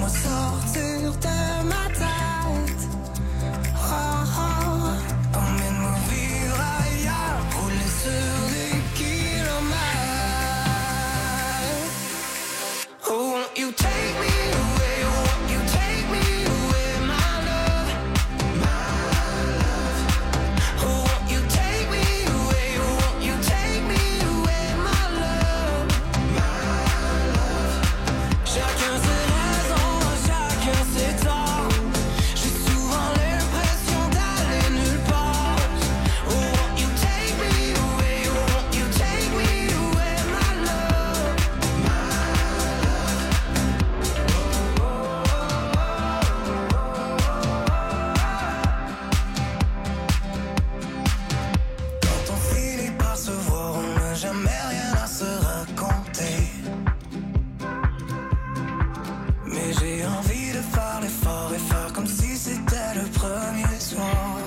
laisse-moi sortir de ma tête. Oh, oh, emmène-moi vivre ailleurs, rouler sur des kilomètres. Oh, won't you take me away, won't you take me away, my love, my love. Oh, won't you take me away, won't you take me away, my love, my love. Chacun ses raisons, chacun ses torts. J'ai souvent l'impression d'aller nulle part. Oh, won't you take me away, won't you take me away, my love, my Quand on finit par se voir, on n'a jamais rien à se raconter. Mais j'ai envie de faire l'effort et faire comme si c'était le premier soir.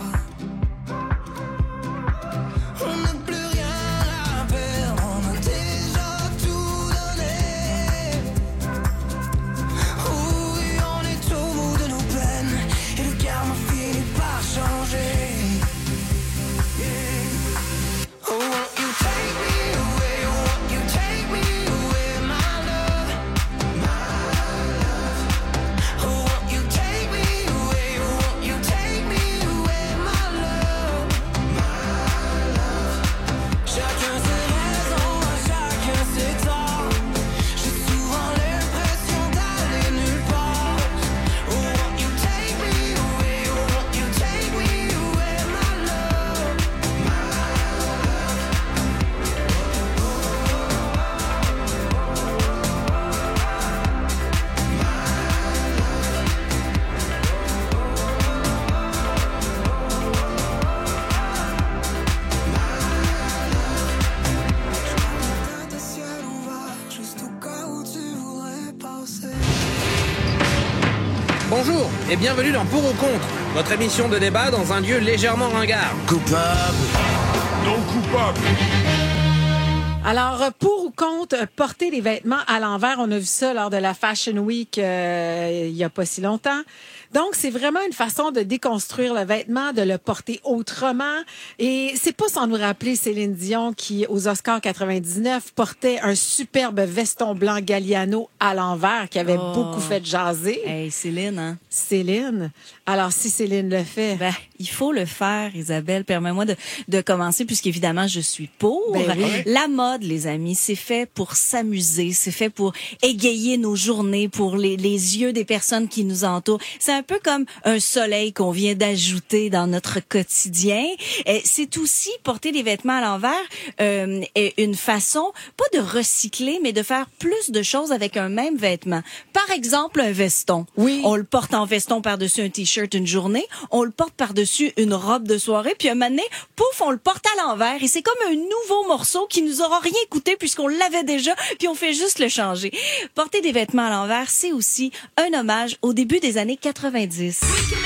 On n'a plus rien à perdre, on a déjà tout donné. Oui, on est au bout de nos peines et le karma finit par changer. Oh, won't you take me away, won't you take me away, my love, my love. Oh, won't you take me away, won't you take me away, my love, my love. Chacun ses raisons, chacun ses torts. J'ai souvent l'impression d'aller nulle part. Oh, won't you take me away, won't you take me away, my love, my Tête de ciel ouvert, juste au cas où tu voudrais passer. Bonjour et bienvenue dans Pour ou Contre, votre émission de débat dans un lieu légèrement ringard. Coupable. Non coupable. Alors, pour ou contre porter les vêtements à l'envers, on a vu ça lors de la Fashion Week il y a pas si longtemps. Donc, c'est vraiment une façon de déconstruire le vêtement, de le porter autrement. Et c'est pas sans nous rappeler Céline Dion qui, aux Oscars 99, portait un superbe veston blanc Galliano à l'envers qui avait beaucoup fait jaser. Hey, Céline, hein? Céline. Alors, si Céline le fait... Ben, il faut le faire, Isabelle. Permets-moi de commencer, puisqu'évidemment, je suis pour. Ben oui. La mode, les amis, c'est fait pour s'amuser, c'est fait pour égayer nos journées, pour les yeux des personnes qui nous entourent. C'est un peu comme un soleil qu'on vient d'ajouter dans notre quotidien. C'est aussi porter les vêtements à l'envers, une façon, pas de recycler, mais de faire plus de choses avec un même vêtement. Par exemple, un veston. Oui. On le porte en veston par-dessus un t-shirt une journée, on le porte par-dessus une robe de soirée, puis un moment donné, pouf, on le porte à l'envers et c'est comme un nouveau morceau qui nous aura rien coûté puisqu'on l'avait déjà, puis on fait juste le changer. Porter des vêtements à l'envers, c'est aussi un hommage au début des années 90.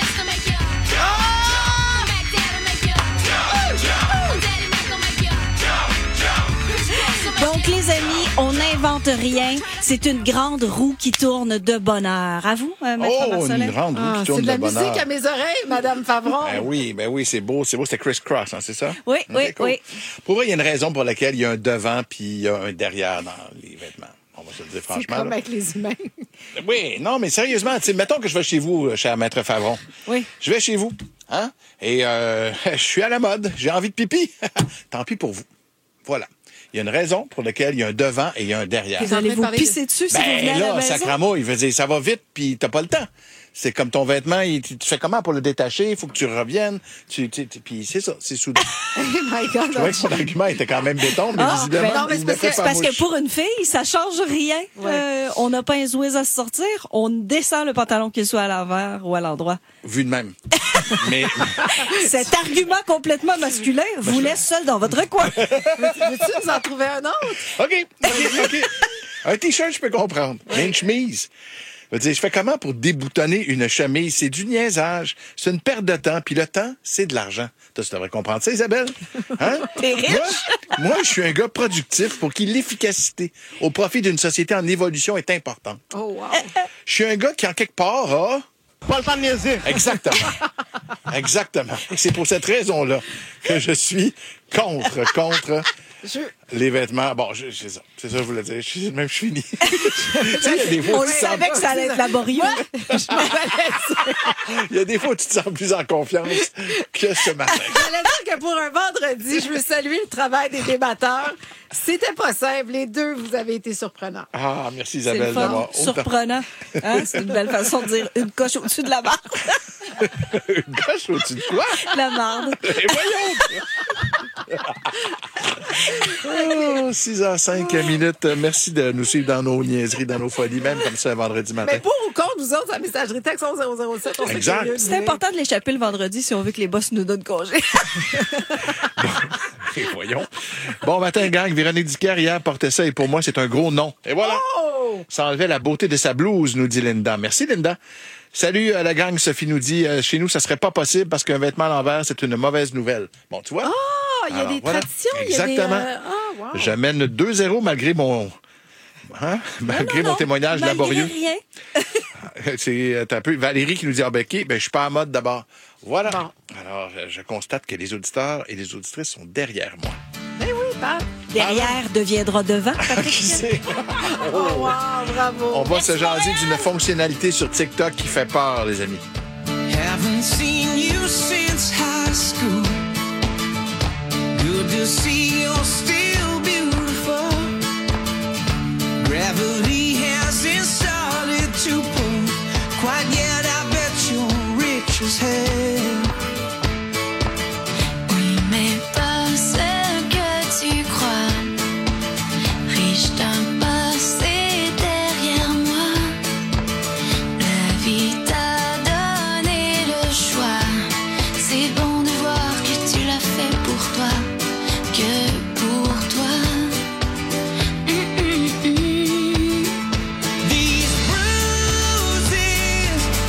Donc, les amis, on n'invente rien. C'est une grande roue qui tourne de bonheur. À vous, Maître Marcelin? Une grande roue qui tourne c'est de la de bonheur. musique à mes oreilles, Madame Favron. Ben oui, c'est beau, c'était Criss Cross, hein, c'est ça? Oui, Ok, oui, cool. oui. Pour vrai, il y a une raison pour laquelle il y a un devant puis il y a un derrière dans les vêtements. On va se le dire C'est franchement. comme là. avec les humains. Oui, non, mais sérieusement, tu sais, mettons que je vais chez vous, cher Maître Favron. Oui. Je vais chez vous, hein? Et je suis à la mode, j'ai envie de pipi. Tant pis pour vous. Voilà. Il y a une raison pour laquelle il y a un devant et il y a un derrière. Vous allez vous pisser dessus si vous venez à la là, maison? sacrament, il veut dire, ça va vite, puis t'as pas le temps. C'est comme ton vêtement, tu fais comment pour le détacher? Il faut que tu reviennes. Puis c'est ça, c'est soudain. Oh my God. Je trouvais que son argument était quand même béton, mais visiblement, ben non, mais il c'est ne parce fait que- pas Parce que mouche. pour une fille, ça change rien. Ouais. On n'a pas un zouiz à se sortir. On descend le pantalon qu'il soit à l'envers ou à l'endroit. Vu de même. Mais Cet argument complètement masculin vous laisse seul dans votre coin. Veux-tu nous en trouver un autre? OK. Un T-shirt, je peux comprendre. Mais une chemise. Je veux dire, je fais comment pour déboutonner une chemise? C'est du niaisage. C'est une perte de temps. Puis le temps, c'est de l'argent. Toi, tu devrais comprendre ça, Isabelle. Hein? T'es riche? Moi, je suis un gars productif pour qui l'efficacité au profit d'une société en évolution est importante. Oh, wow. Je suis un gars qui, en quelque part, a... Pas le temps de niaiser. Exactement. Exactement. Et c'est pour cette raison-là que je suis contre les vêtements. Bon, c'est ça. C'est ça que je voulais dire. Même je finis. Tu sais, il y a des fois On où tu te savait que ça allait être laborieux. Il y a des fois où tu te sens plus en confiance que ce matin. J'allais dire que pour un vendredi, je veux saluer le travail des débatteurs. C'était pas simple. Les deux, vous avez été surprenants. Ah, merci C'est le Isabelle fun. d'avoir autant... Surprenant. Hein? C'est une belle façon de dire une coche au-dessus de la barre. Une coche au-dessus de quoi? La marde. Et voyons! 6h05 minutes. Merci de nous suivre dans nos niaiseries, dans nos folies, même comme ça, un vendredi matin. Mais pour ou contre, vous autres, la messagerie texte 11007, on Exact. curieux de C'est vous. important de l'échapper le vendredi si on veut que les boss nous donnent congé. Et voyons. Bon matin, gang. Véronique Dicker, hier, portait ça et pour moi, c'est un gros non. Et voilà. Oh! Ça enlevait la beauté de sa blouse, nous dit Linda. Merci, Linda. Salut à la gang. Sophie nous dit, chez nous, ça serait pas possible parce qu'un vêtement à l'envers, c'est une mauvaise nouvelle. Bon, tu vois? Ah, il y a Alors, des voilà. traditions. Exactement. Il y a des, wow. Je mène 2-0 malgré mon... Hein? Malgré mon témoignage laborieux. Rien. C'est un peu Valérie qui nous dit OK, je suis pas en mode d'abord. Voilà. Bon. Alors, je constate que les auditeurs et les auditrices sont derrière moi. Ben oui, Pat. Derrière deviendra devant. Qui sait? Oh, wow, bravo. On va se jaser d'une fonctionnalité sur TikTok qui fait peur, les amis. Haven't seen you since high school. Good to see you're still beautiful. Gravity hasn't started to pull quite yet. I bet you're rich as hell. Oui, mais pas ce que tu crois. Riche d'un passé derrière moi. La vie t'a donné le choix. C'est bon de voir que tu l'as fait pour toi. Que pour toi. These bruises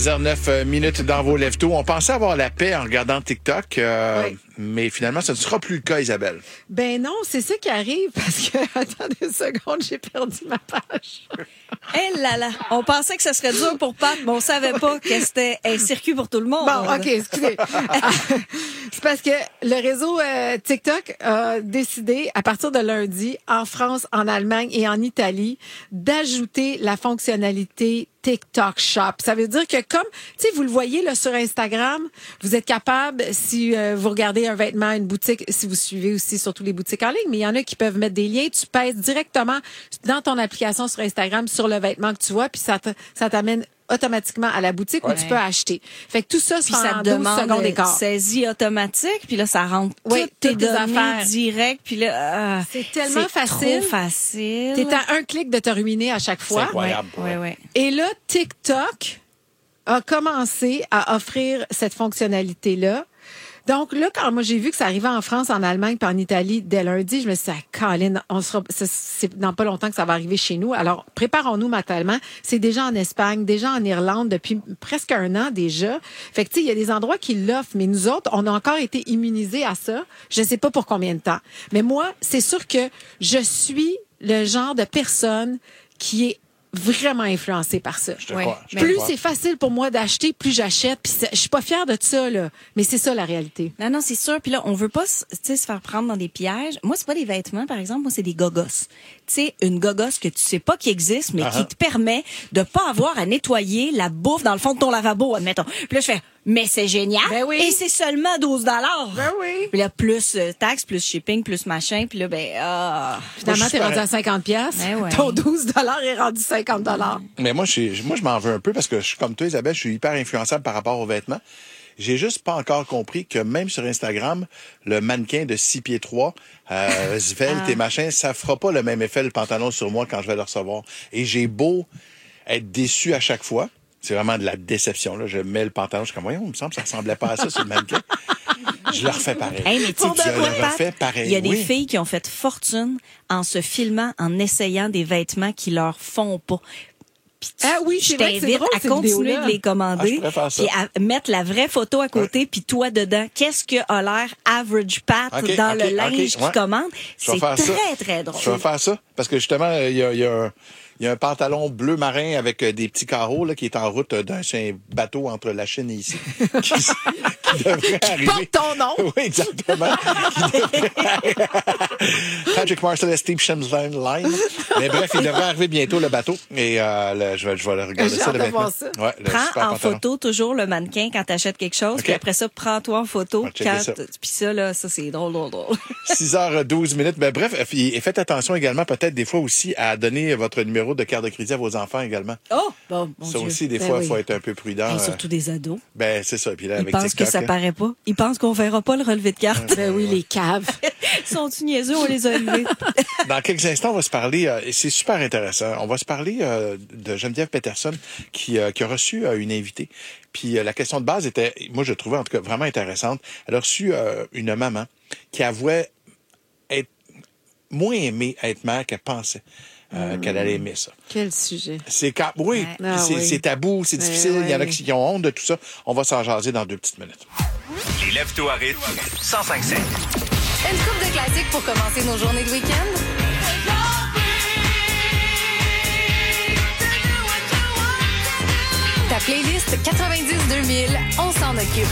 6h09 dans vos lève-tôt. On pensait avoir la paix en regardant TikTok, mais finalement, ce ne sera plus le cas, Isabelle. Ben non, c'est ça qui arrive parce que, attendez une seconde, j'ai perdu ma page. Eh là là, on pensait que ça serait dur pour Pat, mais on savait pas que c'était un circuit pour tout le monde. Bon, OK, excusez. C'est parce que le réseau TikTok a décidé, à partir de lundi, en France, en Allemagne et en Italie, d'ajouter la fonctionnalité TikTok Shop. Ça veut dire que comme, tu sais, vous le voyez là sur Instagram, vous êtes capable, si vous regardez un vêtement, une boutique, si vous suivez aussi surtout les boutiques en ligne, mais il y en a qui peuvent mettre des liens, tu pèses directement dans ton application sur Instagram sur le vêtement que tu vois, puis ça t'amène automatiquement à la boutique où tu peux acheter. Fait que tout ça se Puis fait ça en te 12 demande secondes d'écart. saisie automatique, puis là, ça rentre Oui, toutes tes toutes tes données affaires. direct, puis là, C'est tellement c'est facile. trop facile. T'es à un clic de te ruiner à chaque C'est fois. incroyable. Ouais. Et là, TikTok a commencé à offrir cette fonctionnalité-là. Donc là, quand moi j'ai vu que ça arrivait en France, en Allemagne, puis en Italie dès lundi, je me suis dit, Colin, c'est dans pas longtemps que ça va arriver chez nous. Alors, préparons-nous mentalement. C'est déjà en Espagne, déjà en Irlande, depuis presque un an déjà. Fait que, tu sais, il y a des endroits qui l'offrent, mais nous autres, on a encore été immunisés à ça. Je sais pas pour combien de temps. Mais moi, c'est sûr que je suis le genre de personne qui est vraiment influencée par ça. Je te crois. Plus c'est facile pour moi d'acheter, plus j'achète. Puis je suis pas fière de ça, là. Mais c'est ça, la réalité. Non, c'est sûr. Puis là, on veut pas, tu sais, se faire prendre dans des pièges. Moi, c'est pas des vêtements, par exemple. Moi, c'est des gogos. Tu sais, une gogosse que tu sais pas qui existe, mais qui te permet de pas avoir à nettoyer la bouffe dans le fond de ton lavabo, admettons. Puis là, je fais, mais c'est génial. Ben oui. Et c'est seulement 12 $. Ben oui. Puis là, plus taxes, plus shipping, plus machin. Puis là, Finalement, t'es rendu à 50$. Ben ouais. Ton 12$ est rendu 50$. Mais moi, je m'en veux un peu parce que je suis comme toi, Isabelle, je suis hyper influençable par rapport aux vêtements. J'ai juste pas encore compris que même sur Instagram, le mannequin de 6 pieds 3, svelte et machin, ça fera pas le même effet le pantalon sur moi quand je vais le recevoir. Et j'ai beau être déçu à chaque fois. C'est vraiment de la déception, là. Je mets le pantalon, je suis comme, voyons, il me semble que ça ressemblait pas à ça sur le mannequin. Je le refais pareil. Hey, mais tu sais, je le refais pareil. il y a des oui. filles qui ont fait fortune en se filmant, en essayant des vêtements qui leur font pas. Ah oui, Je c'est vrai que c'est t'invite drôle, à ces continuer vidéos-là. de les Ah, je commander, pourrais faire ça. puis à mettre la vraie photo à côté, puis toi dedans. Qu'est-ce que a l'air average Pat OK, dans OK, le linge OK, qu'il ouais. commande? Je vais C'est faire ça. très drôle. Je vais faire ça parce que justement, il y a un pantalon bleu marin avec des petits carreaux là, qui est en route d'un bateau entre la Chine et ici qui devrait arriver. Porte ton nom. Oui, exactement. Patrick Marcel et Steve Shemsline Line. Mais bref, il devrait arriver bientôt le bateau et je vais le regarder J'ai ça hâte le de vêtement. voir ça. Ouais, le super Prends en pantalon. photo toujours le mannequin quand t'achètes quelque chose, OK. puis après ça, prends-toi en photo On va checker quand... ça. Puis ça, là, ça, c'est drôle. 6h12. Ben, bref, et faites attention également peut-être des fois aussi à donner votre numéro de carte de crédit à vos enfants également. Oh! Bon, mon Ça Dieu. aussi, des Ben fois, il oui. faut être un peu prudent. Et surtout des ados. Ben, c'est ça. Puis là, Ils avec pensent TikTok, que ça là. paraît pas. Ils pensent qu'on verra pas le relevé de carte. Ben oui, les caves. Sont-ils niaiseux? On les a élevés. Dans quelques instants, on va se parler, et c'est super intéressant, on va se parler de Geneviève Peterson qui a reçu une invitée. Puis la question de base était, moi je trouvais en tout cas vraiment intéressante, elle a reçu une maman qui avouait être moins aimée être mère qu'elle pensait. Qu'elle allait aimer ça. Quel sujet. C'est oui, Ah c'est oui. c'est tabou, c'est Ouais, difficile. Il y en a ouais. qui ont honte de tout ça. On va s'en jaser dans 2 petites minutes. Les lève-tôt à rythme. 105.7. Une coupe de classiques pour commencer nos journées de week-end? Ta playlist 90-2000, on s'en occupe.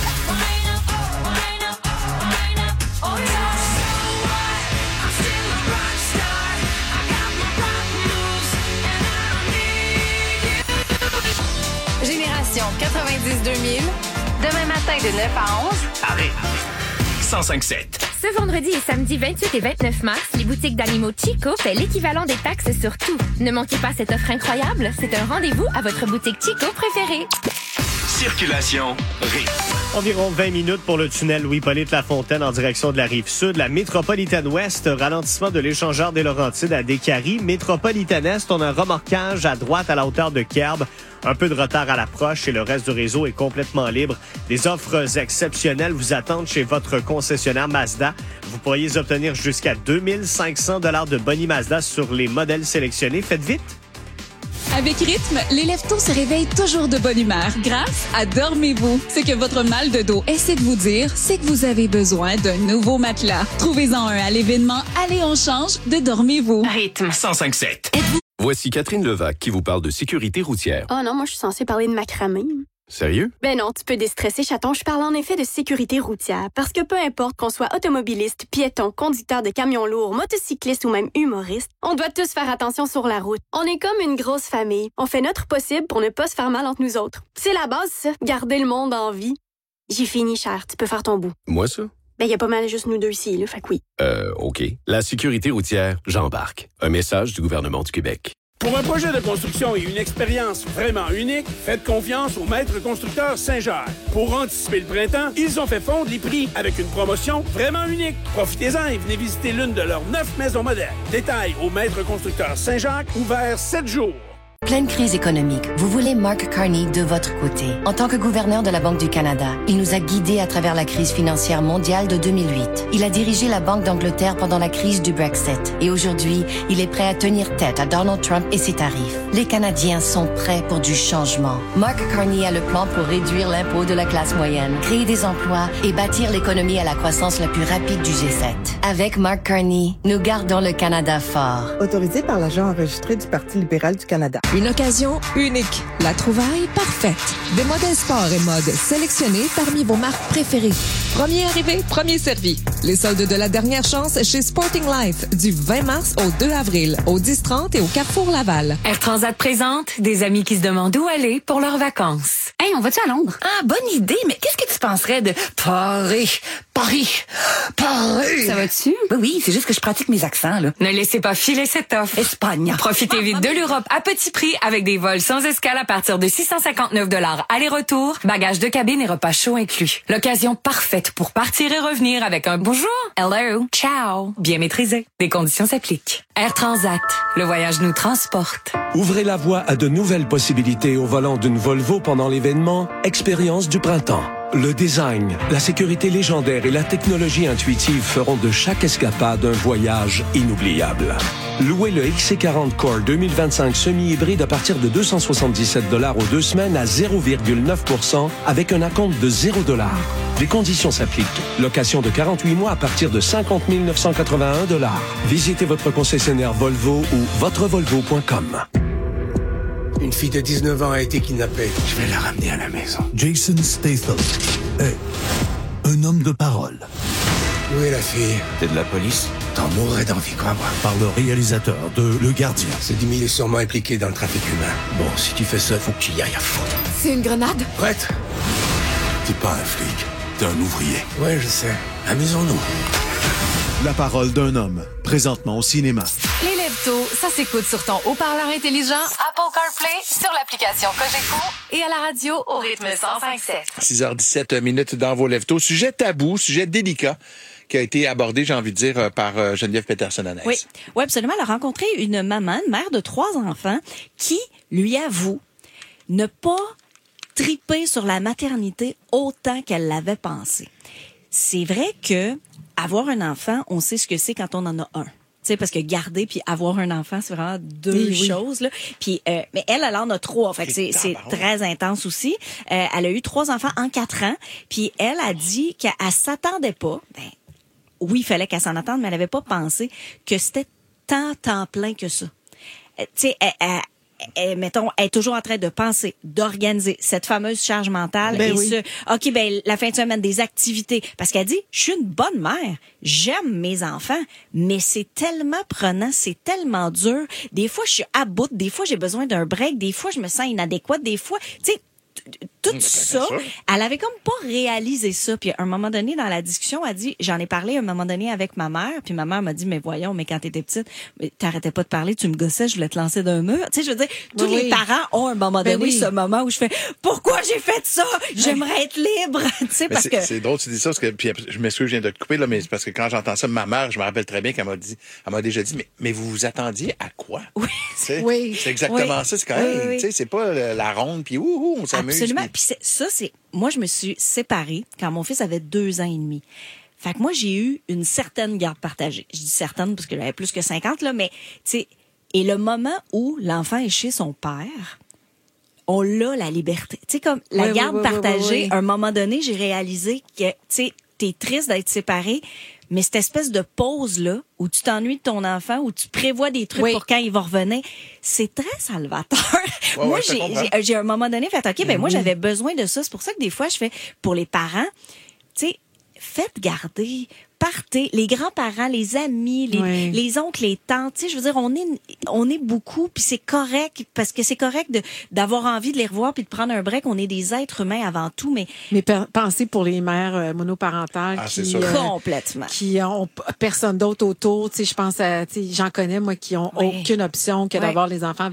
Génération 90-2000, demain matin de 9 à 11. À rythme. 105.7. Ce vendredi et samedi 28 et 29 mars, les boutiques d'animaux Chico fait l'équivalent des taxes sur tout. Ne manquez pas cette offre incroyable. C'est un rendez-vous à votre boutique Chico préférée. Circulation rythme. Environ 20 minutes pour le tunnel Louis-Polyte Lafontaine en direction de la Rive-Sud. La Métropolitaine Ouest, ralentissement de l'échangeur des Laurentides à Décarie. Métropolitaine Est, on a un remorquage à droite à la hauteur de Kerbe. Un peu de retard à l'approche et le reste du réseau est complètement libre. Des offres exceptionnelles vous attendent chez votre concessionnaire Mazda. Vous pourriez obtenir jusqu'à 2500 $ de boni Mazda sur les modèles sélectionnés. Faites vite! Avec Rythme, les lève-tôt se réveillent toujours de bonne humeur grâce à Dormez-vous. Ce que votre mal de dos essaie de vous dire, c'est que vous avez besoin d'un nouveau matelas. Trouvez-en un à l'événement Allez, on change de Dormez-vous. Rythme 105.7. Voici Catherine Levac qui vous parle de sécurité routière. Oh non, moi je suis censée parler de macramé. Sérieux? Ben non, tu peux déstresser, chaton. Je parle en effet de sécurité routière. Parce que peu importe qu'on soit automobiliste, piéton, conducteur de camions lourds, motocycliste ou même humoriste, on doit tous faire attention sur la route. On est comme une grosse famille. On fait notre possible pour ne pas se faire mal entre nous autres. C'est la base, ça. Garder le monde en vie. J'ai fini, cher. Tu peux faire ton bout. Moi, ça? Ben, y a pas mal juste nous deux ici, là. Fait que oui. OK. La sécurité routière, j'embarque. Un message du gouvernement du Québec. Pour un projet de construction et une expérience vraiment unique, faites confiance au maître constructeur Saint-Jacques. Pour anticiper le printemps, ils ont fait fondre les prix avec une promotion vraiment unique. Profitez-en et venez visiter l'une de leurs 9 maisons modèles. Détails au maître constructeur Saint-Jacques, ouvert 7 jours. Pleine crise économique, vous voulez Mark Carney de votre côté. En tant que gouverneur de la Banque du Canada, il nous a guidés à travers la crise financière mondiale de 2008. Il a dirigé la Banque d'Angleterre pendant la crise du Brexit. Et aujourd'hui, il est prêt à tenir tête à Donald Trump et ses tarifs. Les Canadiens sont prêts pour du changement. Mark Carney a le plan pour réduire l'impôt de la classe moyenne, créer des emplois et bâtir l'économie à la croissance la plus rapide du G7. Avec Mark Carney, nous gardons le Canada fort. Autorisé par l'agent enregistré du Parti libéral du Canada. Une occasion unique. La trouvaille parfaite. Des modèles sport et mode sélectionnés parmi vos marques préférées. Premier arrivé, premier servi. Les soldes de la dernière chance chez Sporting Life du 20 mars au 2 avril au 10-30 et au Carrefour Laval. Air Transat présente des amis qui se demandent où aller pour leurs vacances. Hey, on va-tu à Londres? Ah, bonne idée, mais qu'est-ce que tu penserais de Paris? Ça va-tu? Oui, c'est juste que je pratique mes accents, là. Ne laissez pas filer cette offre. Espagne. Profitez vite de l'Europe à petit prix avec des vols sans escale à partir de 659 $ aller-retour, bagages de cabine et repas chauds inclus. L'occasion parfaite pour partir et revenir avec un bonjour, hello, ciao, bien maîtrisé. Des conditions s'appliquent. Air Transat, le voyage nous transporte. Ouvrez la voie à de nouvelles possibilités au volant d'une Volvo pendant l'événement Expérience du printemps. Le design, la sécurité légendaire et la technologie intuitive feront de chaque escapade un voyage inoubliable. Louez le XC40 Core 2025 semi-hybride à partir de 277 $ aux 2 semaines à 0,9% avec un acompte de 0 $. Les conditions s'appliquent. Location de 48 mois à partir de 50 981 $. Visitez votre concessionnaire Volvo ou votrevolvo.com. Une fille de 19 ans a été kidnappée. Je vais la ramener à la maison. Jason Statham est un homme de parole. Où est la fille? T'es de la police? T'en mourrais d'envie, crois-moi. Par le réalisateur de Le Gardien. Ce Dimi est sûrement impliqué dans le trafic humain. Bon, si tu fais ça, faut que tu y ailles à fond. C'est une grenade? Prête? T'es pas un flic, t'es un ouvrier. Ouais, je sais. Amusons-nous. La parole d'un homme, présentement au cinéma. Les lève-tôt, ça s'écoute sur ton haut-parleur intelligent, Apple CarPlay, sur l'application Cogeco et à la radio au rythme 105.7. 6h17 minutes dans vos lève-tôt. Sujet tabou, sujet délicat qui a été abordé, j'ai envie de dire, par Geneviève Peterson-Annès. Oui, absolument. Elle a rencontré une maman, une mère de 3 enfants, qui lui avoue ne pas triper sur la maternité autant qu'elle l'avait pensé. C'est vrai que avoir un enfant, on sait ce que c'est quand on en a un. Tu sais, parce que garder puis avoir un enfant, c'est vraiment deux choses, là. Puis, mais elle en a 3. Fait que c'est très intense aussi. Elle a eu 3 enfants en 4 ans. Puis elle a dit qu'elle s'attendait pas. Ben, oui, il fallait qu'elle s'en attende, mais elle n'avait pas pensé que c'était temps plein que ça. Tu sais, mettons, elle est toujours en train de penser, d'organiser cette fameuse charge mentale la fin de semaine, des activités. Parce qu'elle dit, je suis une bonne mère, j'aime mes enfants, mais c'est tellement prenant, c'est tellement dur. Des fois, je suis à bout, des fois, j'ai besoin d'un break, des fois, je me sens inadéquate, des fois, tu sais, tout ça, elle avait comme pas réalisé ça. Puis à un moment donné, dans la discussion, elle dit, j'en ai parlé à un moment donné avec ma mère, puis ma mère m'a dit, mais voyons, mais quand t'étais petite, t'arrêtais pas de parler, tu me gossais, je voulais te lancer d'un mur. Tu sais, je veux dire, tous les parents ont à un moment donné ce moment où je fais, pourquoi j'ai fait ça? J'aimerais être libre. Tu sais, parce que c'est drôle, tu dis ça, parce que, puis je m'excuse, je viens de te couper, là, mais c'est parce que quand j'entends ça, ma mère, je me rappelle très bien qu'elle m'a déjà dit, mais vous vous attendiez à quoi? Oui. C'est exactement ça, c'est quand même, tu sais, c'est pas la ronde, puis on s'amuse. Absolument. Puis moi, je me suis séparée quand mon fils avait 2 ans et demi. Fait que moi, j'ai eu une certaine garde partagée. Je dis certaine parce que j'avais plus que 50, là, mais, tu sais, Et le moment où l'enfant est chez son père, on a la liberté. Tu sais, comme la garde partagée, à un moment donné, j'ai réalisé que, tu sais, t'es triste d'être séparé, mais cette espèce de pause-là, où tu t'ennuies de ton enfant, où tu prévois des trucs pour quand il va revenir, c'est très salvateur. Moi, j'ai à un moment donné fait, OK, ben moi, j'avais besoin de ça. C'est pour ça que des fois, je fais, pour les parents, tu sais, faites garder, partez, les grands-parents, les amis, les oncles, les tantes, tu sais, je veux dire, on est beaucoup, puis c'est correct, parce que c'est correct d'avoir envie de les revoir puis de prendre un break. On est des êtres humains avant tout, mais pensez pour les mères monoparentales complètement, qui ont personne d'autre autour. Tu sais, je pense à, tu sais, j'en connais moi qui ont aucune option que d'avoir les enfants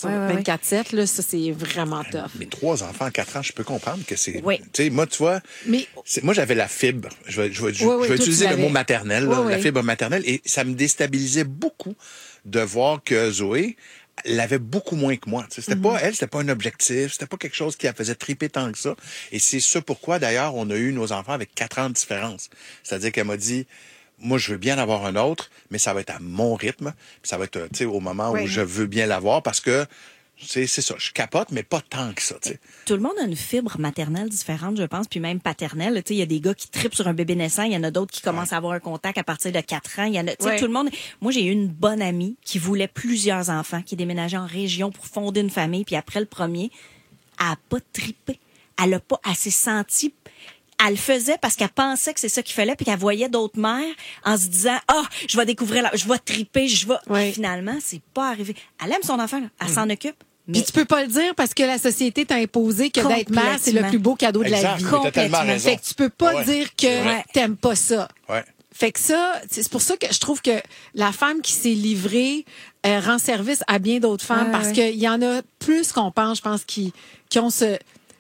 24/7. Là, ça c'est vraiment tough. Mais 3 enfants à 4 ans, je peux comprendre que c'est. Tu sais, moi, tu vois, moi j'avais la fibre. Je vais utiliser le mot maternel, la fibre maternelle, et ça me déstabilisait beaucoup de voir que Zoé l'avait beaucoup moins que moi. C'était pas elle, c'était pas un objectif, c'était pas quelque chose qui la faisait triper tant que ça. Et c'est ça pourquoi, d'ailleurs, on a eu nos enfants avec 4 ans de différence. C'est-à-dire qu'elle m'a dit, moi, je veux bien avoir un autre, mais ça va être à mon rythme, puis ça va être, tu sais, au moment où je veux bien l'avoir, parce que c'est ça, je capote, mais pas tant que ça, tu sais. Tout le monde a une fibre maternelle différente, je pense, puis même paternelle. Tu sais, il y a des gars qui trippent sur un bébé naissant, il y en a d'autres qui commencent à avoir un contact à partir de 4 ans. Il y en a, tu sais, tout le monde. Moi, j'ai eu une bonne amie qui voulait plusieurs enfants, qui déménageait en région pour fonder une famille, puis après le premier, elle a pas trippé. Elle s'est sentie. Elle le faisait parce qu'elle pensait que c'est ça qu'il fallait, puis qu'elle voyait d'autres mères en se disant, je vais découvrir, je vais tripper, Finalement, c'est pas arrivé. Elle aime son enfant, elle s'en occupe. Puis tu peux pas le dire parce que la société t'a imposé que d'être mère, c'est le plus beau cadeau de la vie. Complètement. Fait que tu peux pas dire que t'aimes pas ça. Ouais. Fait que ça, c'est pour ça que je trouve que la femme qui s'est livrée rend service à bien d'autres femmes parce qu'il y en a plus qu'on pense, je pense, qui ont cette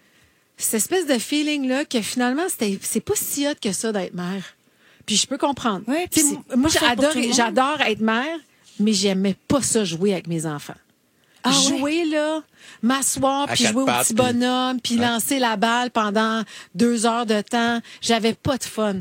espèce de feeling-là que finalement, c'est pas si hot que ça d'être mère. Puis je peux comprendre. Ouais, moi, j'adore être mère, mais j'aimais pas ça jouer avec mes enfants. Jouer, là, m'asseoir, puis jouer au petit bonhomme, puis lancer la balle pendant 2 heures de temps. J'avais pas de fun.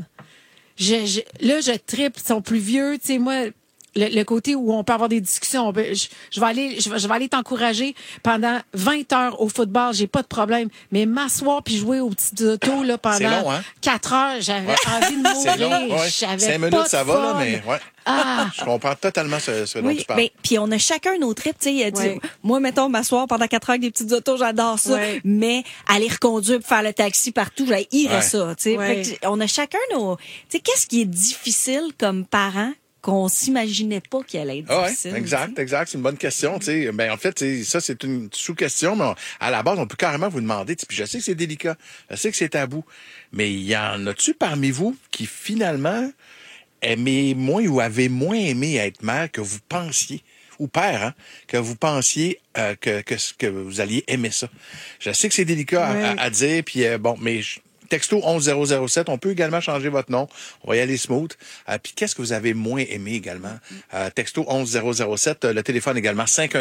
Là, je trippe, ils sont plus vieux, tu sais, moi, le côté où on peut avoir des discussions, je vais aller t'encourager pendant 20 heures au football, j'ai pas de problème. Mais m'asseoir puis jouer aux petites autos, là, pendant 4 heures, j'avais envie de mourir. J'avais 5 minutes, ça va, là, mais je comprends totalement ce dont tu parles. Puis on a chacun nos trips, tu sais. Moi, mettons, m'asseoir pendant 4 heures avec des petites autos, j'adore ça. Mais aller reconduire pour faire le taxi partout, j'haïrais ça, tu sais. On a chacun nos... Tu sais, qu'est-ce qui est difficile comme parent qu'on s'imaginait pas qu'il allait être difficile? Exact. C'est une bonne question. T'sais. Ben, en fait, ça, c'est une sous-question, mais à la base, on peut carrément vous demander, puis je sais que c'est délicat, je sais que c'est tabou, mais y en a-tu parmi vous qui, finalement, aimaient moins ou avaient moins aimé être mère que vous pensiez, ou père, hein, que vous pensiez que vous alliez aimer ça? Je sais que c'est délicat à dire, puis mais... Texto 11007, on peut également changer votre nom. On va y aller smooth. Puis qu'est-ce que vous avez moins aimé également? Texto 11007, le téléphone également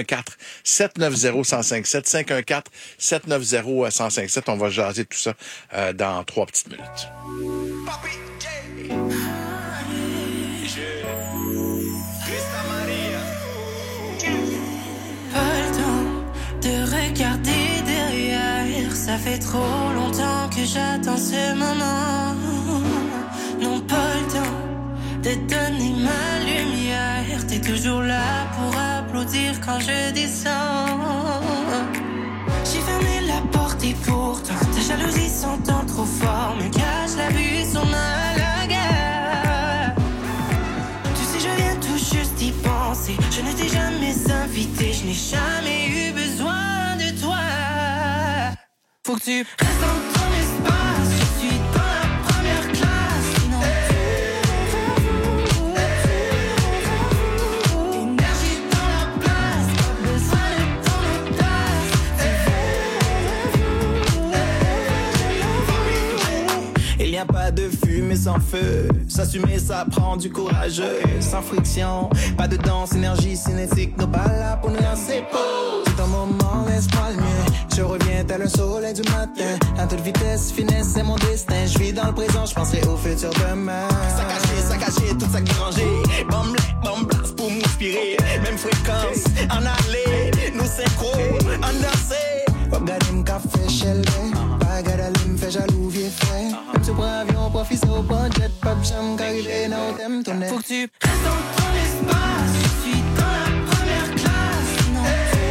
514-790-1057, 514-790-1057. On va jaser tout ça dans 3 petites minutes. Pas le temps de regarder derrière, ça fait trop longtemps que j'attends ce moment. Non, pas le temps de donner ma lumière, t'es toujours là pour applaudir quand je descends. J'ai fermé la porte et pourtant ta jalousie s'entend trop fort, me cache la vue, son à la guerre. Tu sais, je viens tout juste d'y penser, je ne t'ai jamais invité, je n'ai jamais eu besoin de toi. Faut que tu restes dans ton espace, je suis dans la première classe. Non, énergie dans la place, pas besoin de ton audace. Il n'y a pas de fumée sans feu, s'assumer ça prend du courage. Sans friction, pas de danse, énergie cinétique, nos pas là pour nous lancer. C'est un moment, laisse-moi le mieux. Je reviens tel un soleil du matin. À toute vitesse, finesse, c'est mon destin. Je vis dans le présent, je penserai au futur demain. Ça caché, tout ça dérangé. Bombe blast pour m'inspirer. Même fréquence, en aller. Nous synchro, en danser. Regarde m'café chelé. Pas garder m'fait jaloux, vieux frère. Même si prends avion, profite au budget. Pas de chambre, qu'arriver, non, t'aimes ton nez. Faut que tu restes dans ton espace. Je suis dans la première classe. Non.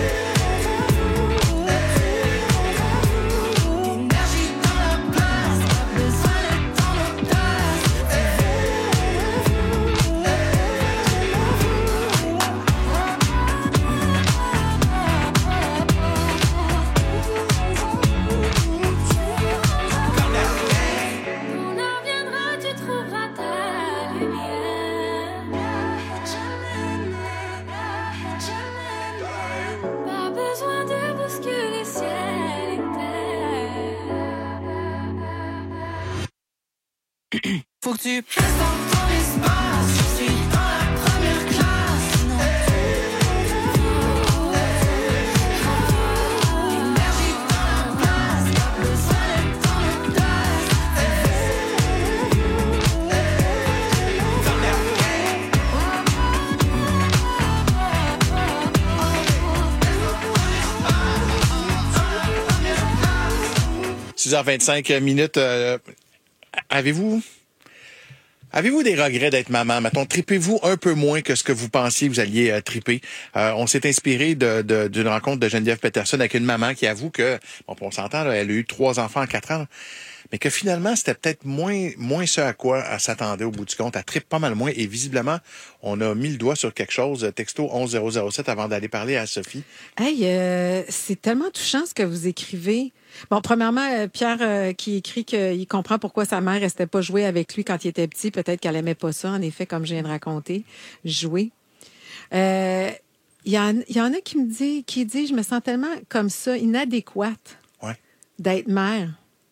Énergie dans la place. Pas besoin d'être en otage. On en reviendra, tu trouveras ta lumière. Pas besoin de bousculer ciel et terre. Faut que tu restes dans ton espace. Je suis dans la première classe. Non. Énergie dans la place. Pas besoin d'être en otage. « 6h25 Avez-vous des regrets d'être maman? Mettons, tripez-vous un peu moins que ce que vous pensiez que vous alliez triper? On s'est inspiré d'une rencontre de Geneviève Peterson avec une maman qui avoue que, bon, on s'entend, là, elle a eu 3 enfants en 4 ans, mais que finalement, c'était peut-être moins ce à quoi elle s'attendait au bout du compte. Elle tripe pas mal moins et visiblement, on a mis le doigt sur quelque chose. Texto 11007 avant d'aller parler à Sophie. Hey, c'est tellement touchant ce que vous écrivez. Bon, premièrement, Pierre qui écrit qu'il comprend pourquoi sa mère restait pas jouer avec lui quand il était petit. Peut-être qu'elle aimait pas ça, en effet, comme je viens de raconter, jouer. Il y en a qui dit, je me sens tellement comme ça, inadéquate d'être mère.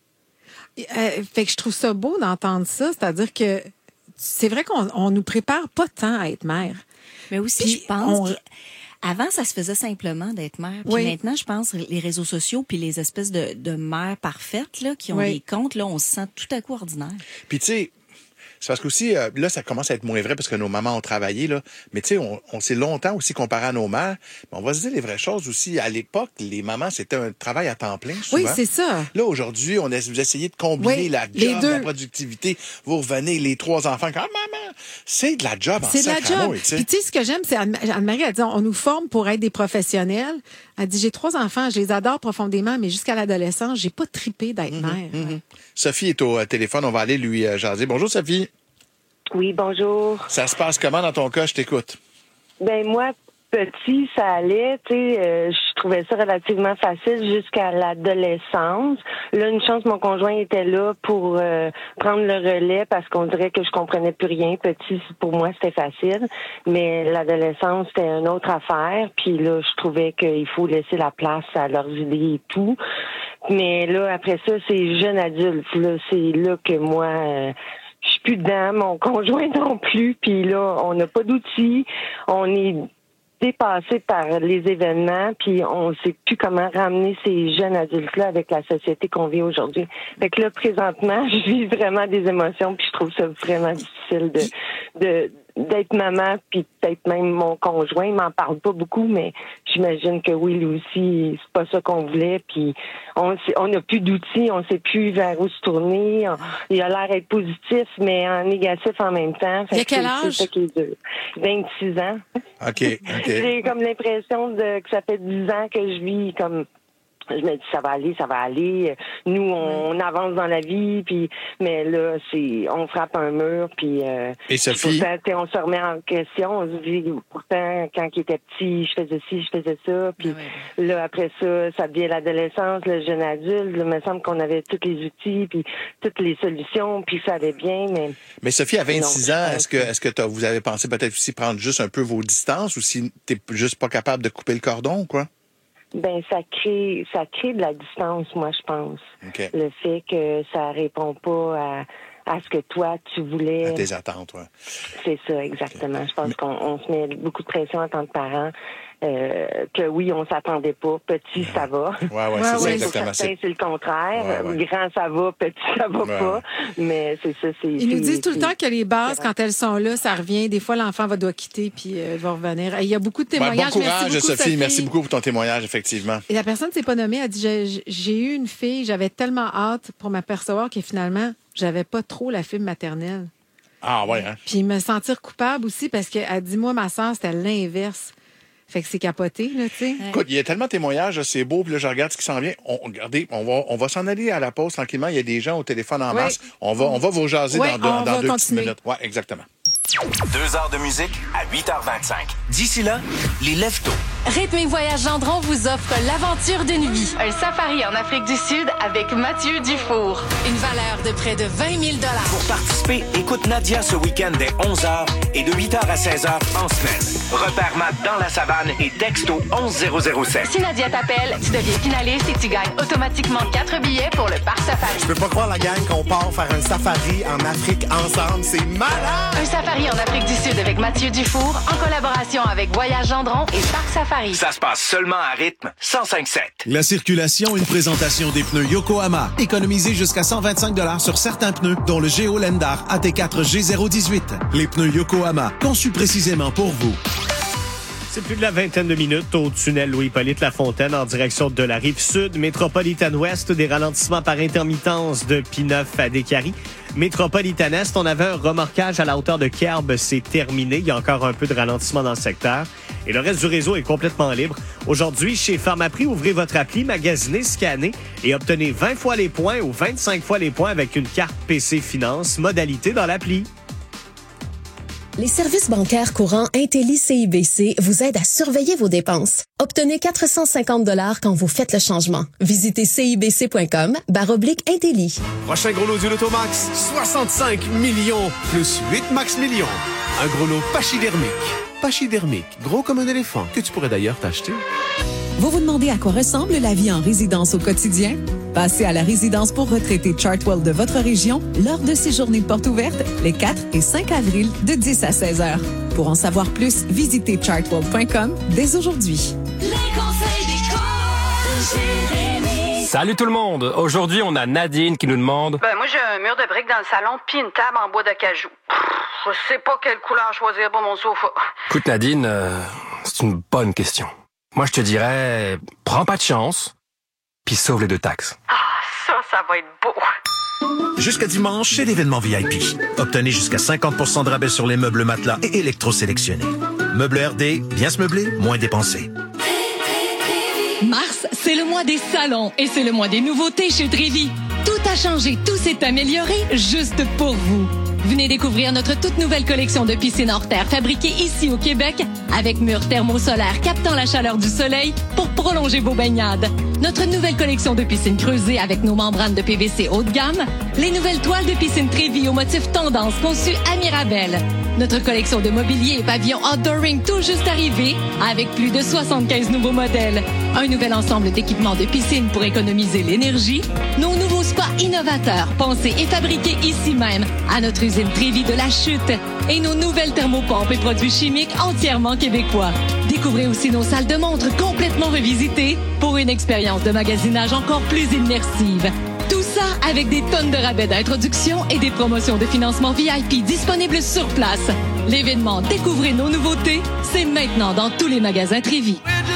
Fait que je trouve ça beau d'entendre ça, c'est-à-dire que c'est vrai qu'on nous prépare pas tant à être mère. Mais aussi, puis je pense avant, ça se faisait simplement d'être mère. Puis maintenant, je pense, les réseaux sociaux puis les espèces de mères parfaites là, qui ont des comptes, là, on se sent tout à coup ordinaire. Puis tu sais, c'est parce qu'aussi, là, ça commence à être moins vrai parce que nos mamans ont travaillé, là. Mais tu sais, on s'est longtemps aussi comparé à nos mères. Mais on va se dire les vraies choses aussi. À l'époque, les mamans, c'était un travail à temps plein, souvent. Oui, c'est ça. Là, aujourd'hui, vous essayez de combiner la job, la productivité. Vous revenez, les 3 enfants, comme maman, c'est de la job en sacramouille, tu sais. Puis tu sais, ce que j'aime, c'est Anne-Marie, elle dit, on nous forme pour être des professionnels. Elle dit, j'ai 3 enfants, je les adore profondément, mais jusqu'à l'adolescence, j'ai pas trippé d'être mère. Sophie est au téléphone, on va aller lui jaser. Bonjour, Sophie. Oui, bonjour. Ça se passe comment dans ton cas? Je t'écoute. Ben moi, petit, ça allait, tu sais, je trouvais ça relativement facile jusqu'à l'adolescence. Là, une chance, mon conjoint était là pour prendre le relais parce qu'on dirait que je comprenais plus rien. Petit, pour moi, c'était facile, mais l'adolescence, c'était une autre affaire. Puis là, je trouvais qu'il faut laisser la place à leurs idées et tout. Mais là, après ça, c'est jeune adulte. Là, c'est là que moi... je suis plus dedans, mon conjoint non plus, puis là, on n'a pas d'outils, on est dépassé par les événements, puis on sait plus comment ramener ces jeunes adultes-là avec la société qu'on vit aujourd'hui. Fait que là, présentement, je vis vraiment des émotions, puis je trouve ça vraiment difficile d'être maman, puis peut-être même mon conjoint, il m'en parle pas beaucoup, mais j'imagine que oui, lui aussi, c'est pas ça qu'on voulait, puis on n'a plus d'outils, on sait plus vers où se tourner, il a l'air d'être positif, mais en négatif en même temps. Il y a quel âge? C'est ça qui est dur. 26 ans. OK. J'ai comme l'impression que ça fait 10 ans que je vis comme... Je me dis, ça va aller. Nous, on avance dans la vie, puis mais là, on frappe un mur, puis... Et Sophie? Pourtant, on se remet en question. On se dit, pourtant, quand il était petit, je faisais ci, je faisais ça, puis là, après ça devient l'adolescence, le jeune adulte. Là, il me semble qu'on avait tous les outils, puis toutes les solutions, puis ça allait bien, mais... Mais Sophie, à 26 ans, est-ce que vous avez pensé peut-être aussi prendre juste un peu vos distances, ou si t'es juste pas capable de couper le cordon, quoi? Ben ça crée de la distance, moi je pense. Okay. Le fait que ça répond pas à ce que toi tu voulais. À tes attentes, ouais. C'est ça exactement. Okay. Je pense qu'on se met beaucoup de pression en tant que parent. que oui, on s'attendait pas. Petit, ça va. Ouais, c'est ça, exactement. C'est le contraire. Grand, ça va. Petit, ça va pas. Mais c'est ça. Ils nous disent tout le temps que les bases, quand elles sont là, ça revient. Des fois, l'enfant doit quitter puis va revenir. Il y a beaucoup de témoignages. Bon courage, Sophie. Merci beaucoup pour ton témoignage, effectivement. Et la personne ne s'est pas nommée. Elle dit, j'ai eu une fille, j'avais tellement hâte pour m'apercevoir que finalement, j'avais pas trop la fibre maternelle. Ah ouais, hein? Puis me sentir coupable aussi parce qu'elle dit, moi, ma soeur, c'était l'inverse. Fait que c'est capoté, là, tu sais. Écoute, il y a tellement de témoignages, là, c'est beau, puis là, je regarde ce qui s'en vient. Regardez, on va s'en aller à la pause tranquillement. Il y a des gens au téléphone en masse. On va vous jaser dans 2 petites minutes. Oui, exactement. 2 heures de musique à 8h25. D'ici là, les lève-tôt. Rythme et Voyage Gendron vous offre l'aventure d'une vie. Un safari en Afrique du Sud avec Mathieu Dufour. Une valeur de près de 20 000 $. Pour participer, écoute Nadia ce week-end dès 11h et de 8h à 16h en semaine. Repère Matt dans la savane et texto 11007. Si Nadia t'appelle, tu deviens finaliste et tu gagnes automatiquement 4 billets pour le Parc Safari. Je peux pas croire, la gang, qu'on part faire un safari en Afrique ensemble. C'est malade! Un safari en Afrique du Sud avec Mathieu Dufour en collaboration avec Voyage Gendron et Parc Safari. Ça se passe seulement à rythme 105.7. La circulation, une présentation des pneus Yokohama. Économisez jusqu'à 125 $ sur certains pneus, dont le Géo Lendar AT4 G018. Les pneus Yokohama, conçus précisément pour vous. C'est plus de la vingtaine de minutes au tunnel Louis-Hippolyte Lafontaine en direction de la Rive-Sud. Métropolitaine Ouest, des ralentissements par intermittence de P9 à Décarie. Métropolitaine Est, on avait un remorquage à la hauteur de Kerbe, c'est terminé. Il y a encore un peu de ralentissement dans le secteur. Et le reste du réseau est complètement libre. Aujourd'hui, chez Pharmaprix, ouvrez votre appli, magasinez, scannez et obtenez 20 fois les points ou 25 fois les points avec une carte PC Finance. Modalité dans l'appli. Les services bancaires courants Intelli CIBC vous aident à surveiller vos dépenses. Obtenez 450 $ quand vous faites le changement. Visitez cibc.com/Intelli. Prochain gros lot du Lotomax, 65 millions plus 8 max millions. Un gros lot pachydermique. Pachydermique, gros comme un éléphant, que tu pourrais d'ailleurs t'acheter. Vous vous demandez à quoi ressemble la vie en résidence au quotidien? Passez à la résidence pour retraités Chartwell de votre région lors de ces journées de portes ouvertes les 4 et 5 avril de 10 à 16 heures. Pour en savoir plus, visitez chartwell.com dès aujourd'hui. Les conseils des Jérémy. Salut tout le monde! Aujourd'hui, on a Nadine qui nous demande... moi, j'ai un mur de briques dans le salon puis une table en bois d'acajou. Je sais pas quelle couleur choisir pour mon sofa. Écoute, Nadine, c'est une bonne question. Moi, je te dirais, prends pas de chance, puis sauve les 2 taxes. Ça va être beau. Jusqu'à dimanche, chez l'événement VIP. Obtenez jusqu'à 50% de rabais sur les meubles matelas et électrosélectionnés. Meubles RD, bien se meubler, moins dépenser. Mars, c'est le mois des salons et c'est le mois des nouveautés chez Trévi. Tout a changé, tout s'est amélioré juste pour vous. Venez découvrir notre toute nouvelle collection de piscines hors terre fabriquées ici au Québec avec murs thermosolaires captant la chaleur du soleil pour prolonger vos baignades. Notre nouvelle collection de piscines creusées avec nos membranes de PVC haut de gamme. Les nouvelles toiles de piscine Trévi au motif tendance conçues à Mirabel. Notre collection de mobilier et pavillons outdooring tout juste arrivés avec plus de 75 nouveaux modèles. Un nouvel ensemble d'équipements de piscine pour économiser l'énergie. Nos nouveaux spas innovateurs pensés et fabriqués ici même à notre usine Trévi de la Chute. Et nos nouvelles thermopompes et produits chimiques entièrement québécois. Découvrez aussi nos salles de montre complètement revisitées pour une expérience de magasinage encore plus immersive. Tout ça avec des tonnes de rabais d'introduction et des promotions de financement VIP disponibles sur place. L'événement Découvrez nos nouveautés, c'est maintenant dans tous les magasins Trévi.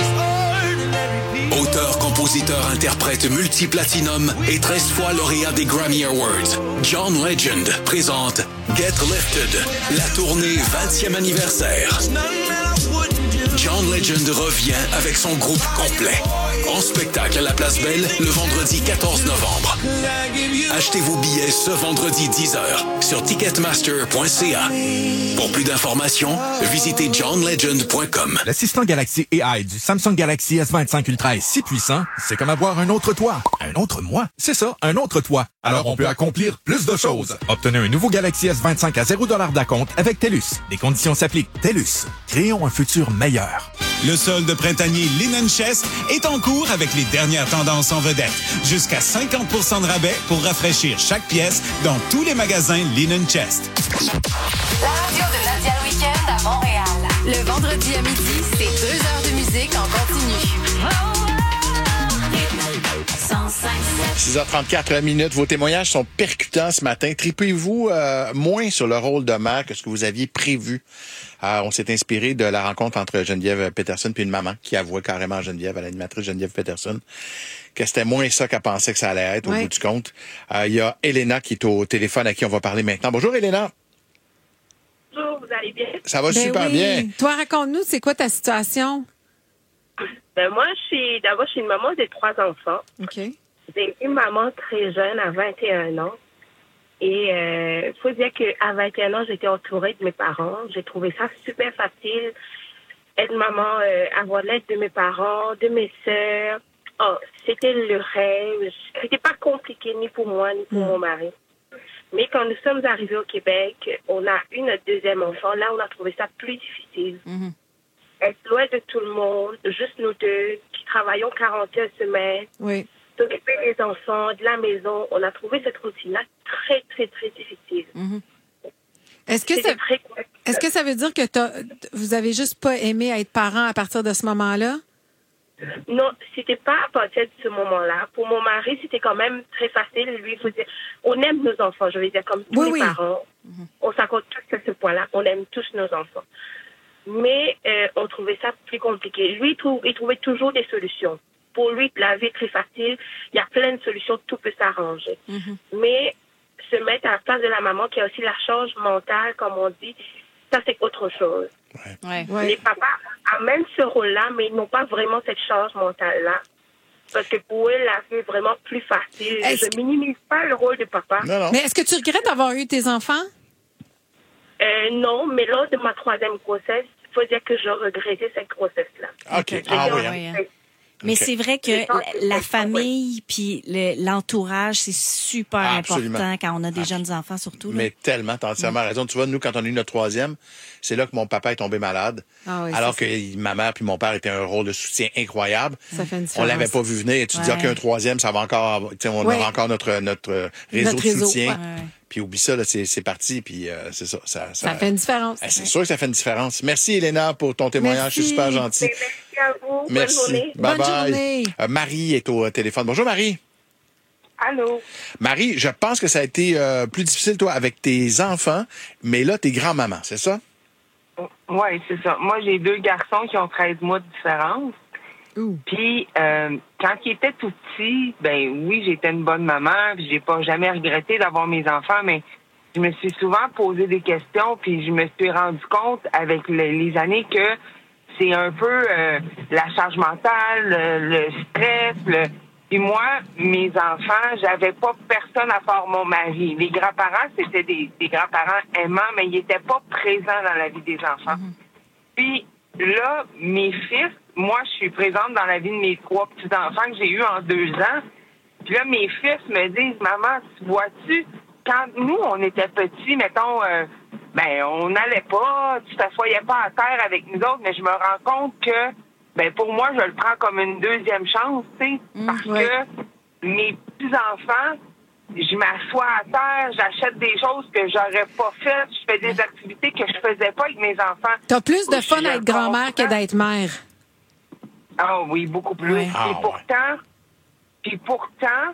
Auteur, compositeur, interprète multiplatinum et 13 fois lauréat des Grammy Awards, John Legend présente Get Lifted, la tournée 20e anniversaire. John Legend revient avec son groupe complet. En spectacle à la Place Belle le vendredi 14 novembre. Achetez vos billets ce vendredi 10h sur ticketmaster.ca. Pour plus d'informations, visitez johnlegend.com. L'assistant Galaxy AI du Samsung Galaxy S25 Ultra est si puissant, c'est comme avoir un autre toi. Un autre moi? C'est ça, un autre toi. Alors on peut accomplir plus de choses. Obtenez un nouveau Galaxy S25 à 0 $ d'acompte avec TELUS. Les conditions s'appliquent. TELUS. Créons un futur meilleur. Le solde printanier Linen Chest est en cours avec les dernières tendances en vedette. Jusqu'à 50% de rabais pour rafraîchir chaque pièce dans tous les magasins Linen Chest. La radio de Nadia le Week-end à Montréal. Le vendredi à midi, c'est 2 heures de musique en continu. 6h34 minutes. Vos témoignages sont percutants ce matin. Tripez-vous moins sur le rôle de mère que ce que vous aviez prévu? On s'est inspiré de la rencontre entre Geneviève Peterson puis une maman qui avouait carrément à Geneviève, à l'animatrice Geneviève Peterson, que c'était moins ça qu'elle pensait que ça allait être au bout du compte. Il y a Elena qui est au téléphone à qui on va parler maintenant. Bonjour Elena. Bonjour, vous allez bien? Ça va super bien. Toi, raconte-nous, c'est quoi ta situation? Moi, je suis une maman de 3 enfants. OK. J'ai été maman très jeune, à 21 ans. Et faut dire qu'à 21 ans, j'étais entourée de mes parents. J'ai trouvé ça super facile. Être maman, avoir l'aide de mes parents, de mes sœurs. Oh, c'était le rêve. C'était pas compliqué ni pour moi, ni pour mon mari. Mais quand nous sommes arrivés au Québec, on a eu notre deuxième enfant. Là, on a trouvé ça plus difficile. Être loin de tout le monde, juste nous deux, qui travaillons 40 heures semaine. Oui. S'occuper des enfants, de la maison. On a trouvé cette routine-là très, très, très difficile. Est-ce que ça veut dire que vous avez juste pas aimé être parent à partir de ce moment-là? Non, c'était pas à partir de ce moment-là. Pour mon mari, c'était quand même très facile. Lui, il faut dire, on aime nos enfants, je veux dire, comme tous les parents. On s'accorde tous à ce point-là. On aime tous nos enfants. Mais on trouvait ça plus compliqué. Lui, il trouvait toujours des solutions. Pour lui, la vie est très facile. Il y a plein de solutions, tout peut s'arranger. Mais se mettre à la place de la maman qui a aussi la charge mentale, comme on dit, ça, c'est autre chose. Les papas amènent ce rôle-là, mais ils n'ont pas vraiment cette charge mentale-là. Parce que pour eux, la vie est vraiment plus facile. Je ne minimise pas le rôle de papa. Non. Mais est-ce que tu regrettes d'avoir eu tes enfants? Non, mais lors de ma 3e grossesse, il faut dire que je regrettais cette grossesse-là. OK. Mais c'est vrai que la famille puis l'entourage, c'est super important quand on a des jeunes enfants, surtout. Mais tellement, t'as entièrement raison. Tu vois, nous, quand on a eu notre 3e, c'est là que mon papa est tombé malade. Alors que ma mère puis mon père étaient un rôle de soutien incroyable. Ça fait une différence. On l'avait pas vu venir. Et tu te dis, OK, un 3e, ça va encore, on aura encore notre réseau de soutien. Puis oublie ça, là, c'est parti, puis c'est ça. Ça fait une différence. C'est sûr que ça fait une différence. Merci, Elena, pour ton témoignage. C'est super gentil. Merci à vous. Merci. Bonne journée. Bye Bonne bye. journée. Marie est au téléphone. Bonjour, Marie. Allô? Marie, je pense que ça a été plus difficile, toi, avec tes enfants, mais là, t'es grand-maman, c'est ça? Oui, c'est ça. Moi, j'ai 2 garçons qui ont 13 mois de différence. Puis, quand ils étaient tout petits, ben oui, j'étais une bonne maman, puis j'ai pas jamais regretté d'avoir mes enfants, mais je me suis souvent posé des questions, puis je me suis rendu compte avec les années que c'est un peu la charge mentale, le stress, Puis moi, mes enfants, j'avais pas personne à part mon mari. Les grands-parents, c'était des grands-parents aimants, mais ils n'étaient pas présents dans la vie des enfants. Puis là, mes fils, moi, je suis présente dans la vie de mes 3 petits-enfants que j'ai eus en 2 ans. Puis là, mes fils me disent, maman, vois-tu, quand nous, on était petits, mettons, on n'allait pas, tu t'assoyais pas à terre avec nous autres, mais je me rends compte que, pour moi, je le prends comme une 2e chance, tu sais, parce que mes petits-enfants, je m'assois à terre, j'achète des choses que j'aurais pas faites, je fais des activités que je faisais pas avec mes enfants. T'as plus de fun à être grand-mère que d'être mère. Ah oui, beaucoup plus. Et pourtant,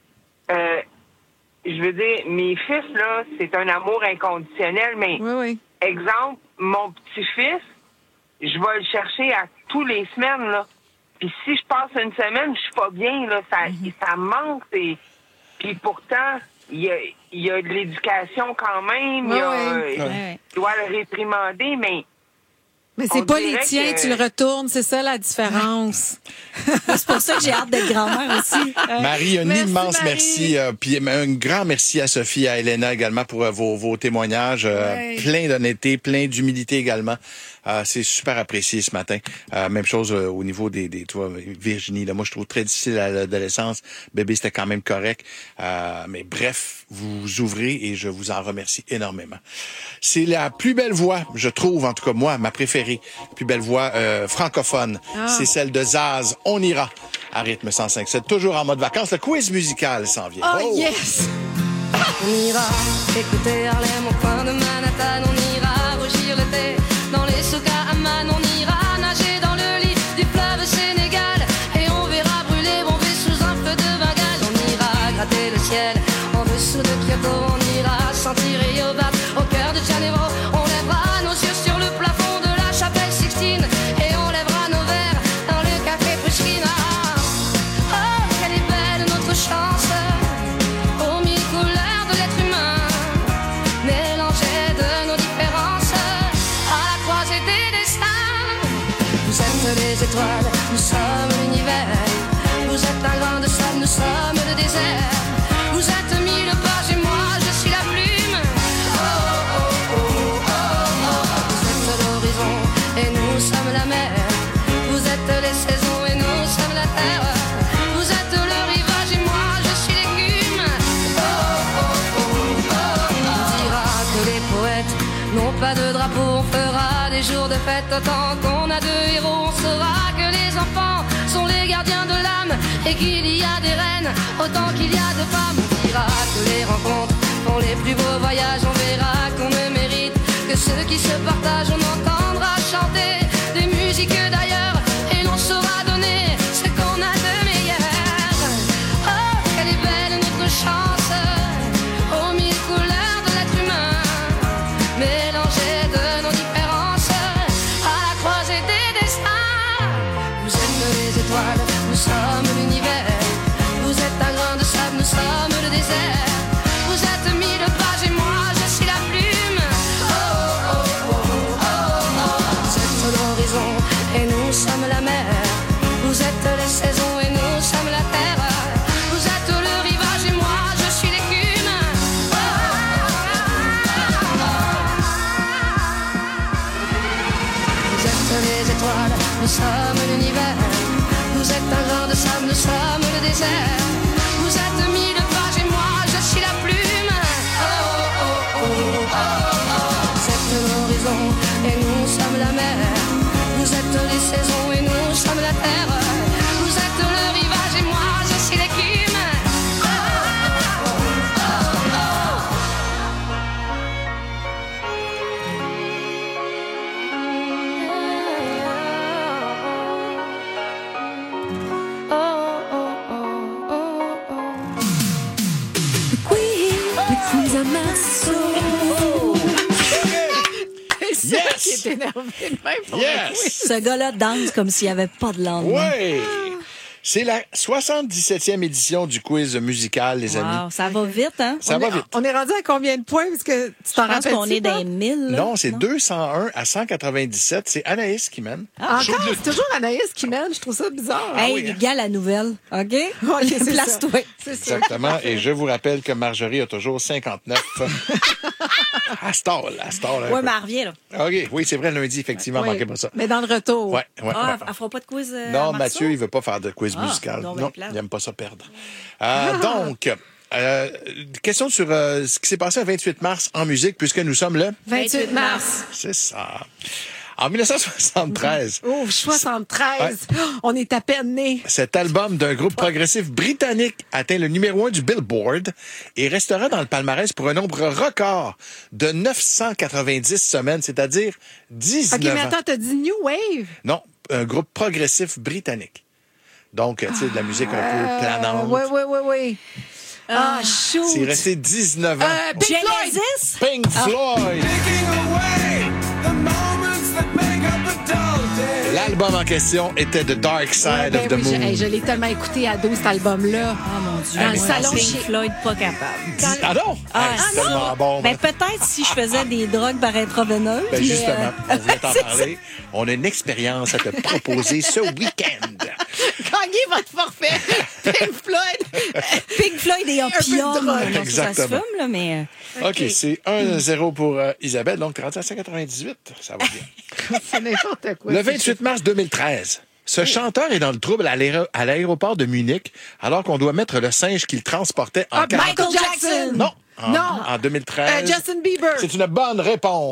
je veux dire, mes fils, là, c'est un amour inconditionnel, mais exemple, mon petit-fils, je vais le chercher à tous les semaines, là. Puis si je passe une semaine, je suis pas bien, là, ça me manque. Puis pourtant, il y a de l'éducation quand même, il doit le réprimander, mais c'est pas les tiens, tu le retournes, c'est ça la différence. C'est pour ça que j'ai hâte d'être grand-mère aussi. Marie, un immense merci. Puis un grand merci à Sophie, à Elena également pour vos témoignages. Plein d'honnêteté, plein d'humilité également. C'est super apprécié ce matin. Même chose au niveau des toi, Virginie. Là, moi, je trouve très difficile à l'adolescence. Bébé, c'était quand même correct. Mais bref, vous ouvrez et je vous en remercie énormément. C'est la plus belle voix, je trouve, en tout cas moi, ma préférée. Plus belle voix francophone. C'est celle de Zaz. On ira à rythme 105.7. Toujours en mode vacances. Le quiz musical s'en vient. Oh yes! On ira écouter Harlem au coin de Manhattan. On ira rougir l'été dans les cas Amman, on ira nager dans le lit du fleuve Sénégal et on verra brûler Bombay sous un feu de Bengale. On ira gratter le ciel en dessous de Kyoto, on ira sentir Yobat au cœur de Janeiro. On lèvera nos yeux sur le plafond de la chapelle Sixtine et on lèvera nos verres dans le café Pushkina. Oh, quelle est belle notre chance, aux mille couleurs de l'être humain, mélangées de nos différences, à la croisée des destins. Vous êtes les étoiles, nous sommes l'univers. Vous êtes un grain de sable, nous sommes le désert. Vous êtes mille pages et moi je suis la plume. Oh, oh, oh, oh, oh, oh. Vous êtes l'horizon et nous sommes la mer. Vous êtes les saisons et nous sommes la terre. Vous êtes le rivage et moi je suis l'écume. Oh, oh, oh, oh, oh. On dira que les poètes n'ont pas de drapeau. On fera des jours de fête autant qu'on a de héros. On saura que les enfants sont les gardiens de l'âme et qu'il y a des reines autant qu'il y a de femmes. On dira que les rencontres font les plus beaux voyages. On verra qu'on ne mérite que ceux qui se partagent. On entendra chanter des musiques d'ailleurs et l'on saura donner ce qu'on a de meilleur. Oh, quelle est belle notre chance, aux mille couleurs de l'être humain, mélangées de nos différences, à la croisée des destins. Vous êtes les étoiles, nous sommes l'univers. Vous êtes un grain de sable, nous sommes le désert. Vous êtes mille pages et moi je suis la plume. Oh, oh, oh, oh, oh. Vous êtes l'horizon et nous sommes la mer. Vous êtes les saisons et nous sommes la terre. Vous êtes le rivage et moi je suis l'écume. Oh, oh, oh, oh. Vous êtes les étoiles, nous sommes l'univers. Vous êtes un grain de sable, nous sommes le désert. Vous êtes mille pages et moi je suis la plume. Oh, oh, oh, oh, oh. Vous êtes l'horizon et nous sommes la mer. Vous êtes les saisons et nous sommes la terre. Vous êtes le rivage et moi je suis l'écume. Oh, oh, oh, Yes! Qui est énervé de même pour le quiz. Ce gars-là danse comme s'il n'y avait pas de lendemain. Oui! C'est la 77e édition du quiz musical, les amis. Ça va vite, hein? Ça va vite. On est rendu à combien de points? Parce que tu t'en rappelles? Je pense qu'on est dans les 1000. Là. Non, c'est 201 à 197. C'est Anaïs qui mène. Encore? C'est toujours Anaïs qui mène. Je trouve ça bizarre. Hey, gars, la nouvelle. OK? c'est place-toi. Exactement. Et je vous rappelle que Marjorie a toujours 59. À cette heure-là. Oui, mais elle revient, là. OK. Oui, c'est vrai, lundi, effectivement, manquez pas ça. Mais dans le retour. Ouais. Elle fera pas de quiz non, Mathieu, il veut pas faire de quiz musical. Non, il n'aime pas ça perdre. Donc, question sur ce qui s'est passé le 28 mars en musique, puisque nous sommes le 28 mars. C'est ça. En 1973. Oh, 73. Ouais. On est à peine nés. Cet album d'un groupe progressif britannique atteint le numéro 1 du Billboard et restera dans le palmarès pour un nombre record de 990 semaines, c'est-à-dire 19 OK, mais attends, t'as dit New Wave? Non, un groupe progressif britannique. Donc, tu sais, de la musique un peu planante. Oui. Ah, shoot. C'est resté 19 ans. Pink Floyd. Pink Floyd. L'album en question était The Dark Side of the Moon. Je l'ai tellement écouté à 12, cet album-là. Oh mon Dieu. Dans le salon Pink Floyd, pas capable. Ah non? C'est tellement bon. Ben, peut-être si je faisais des drogues par intraveineuse. Ben, justement, on voulait t'en parler. On a une expérience à te proposer ce week-end. Gagnez votre forfait. Pink Floyd. Pink Floyd et opium. Exactement. Ça se fume, là, mais... OK, c'est 1-0 pour Isabelle. Donc, tu es rendu à 198. Ça va bien. C'est n'importe quoi. Le 28 mars 2013, ce chanteur est dans le trouble à l'aéroport de Munich alors qu'on doit mettre le singe qu'il transportait en Michael Jackson! Non. En 2013. Justin Bieber. C'est une bonne réponse.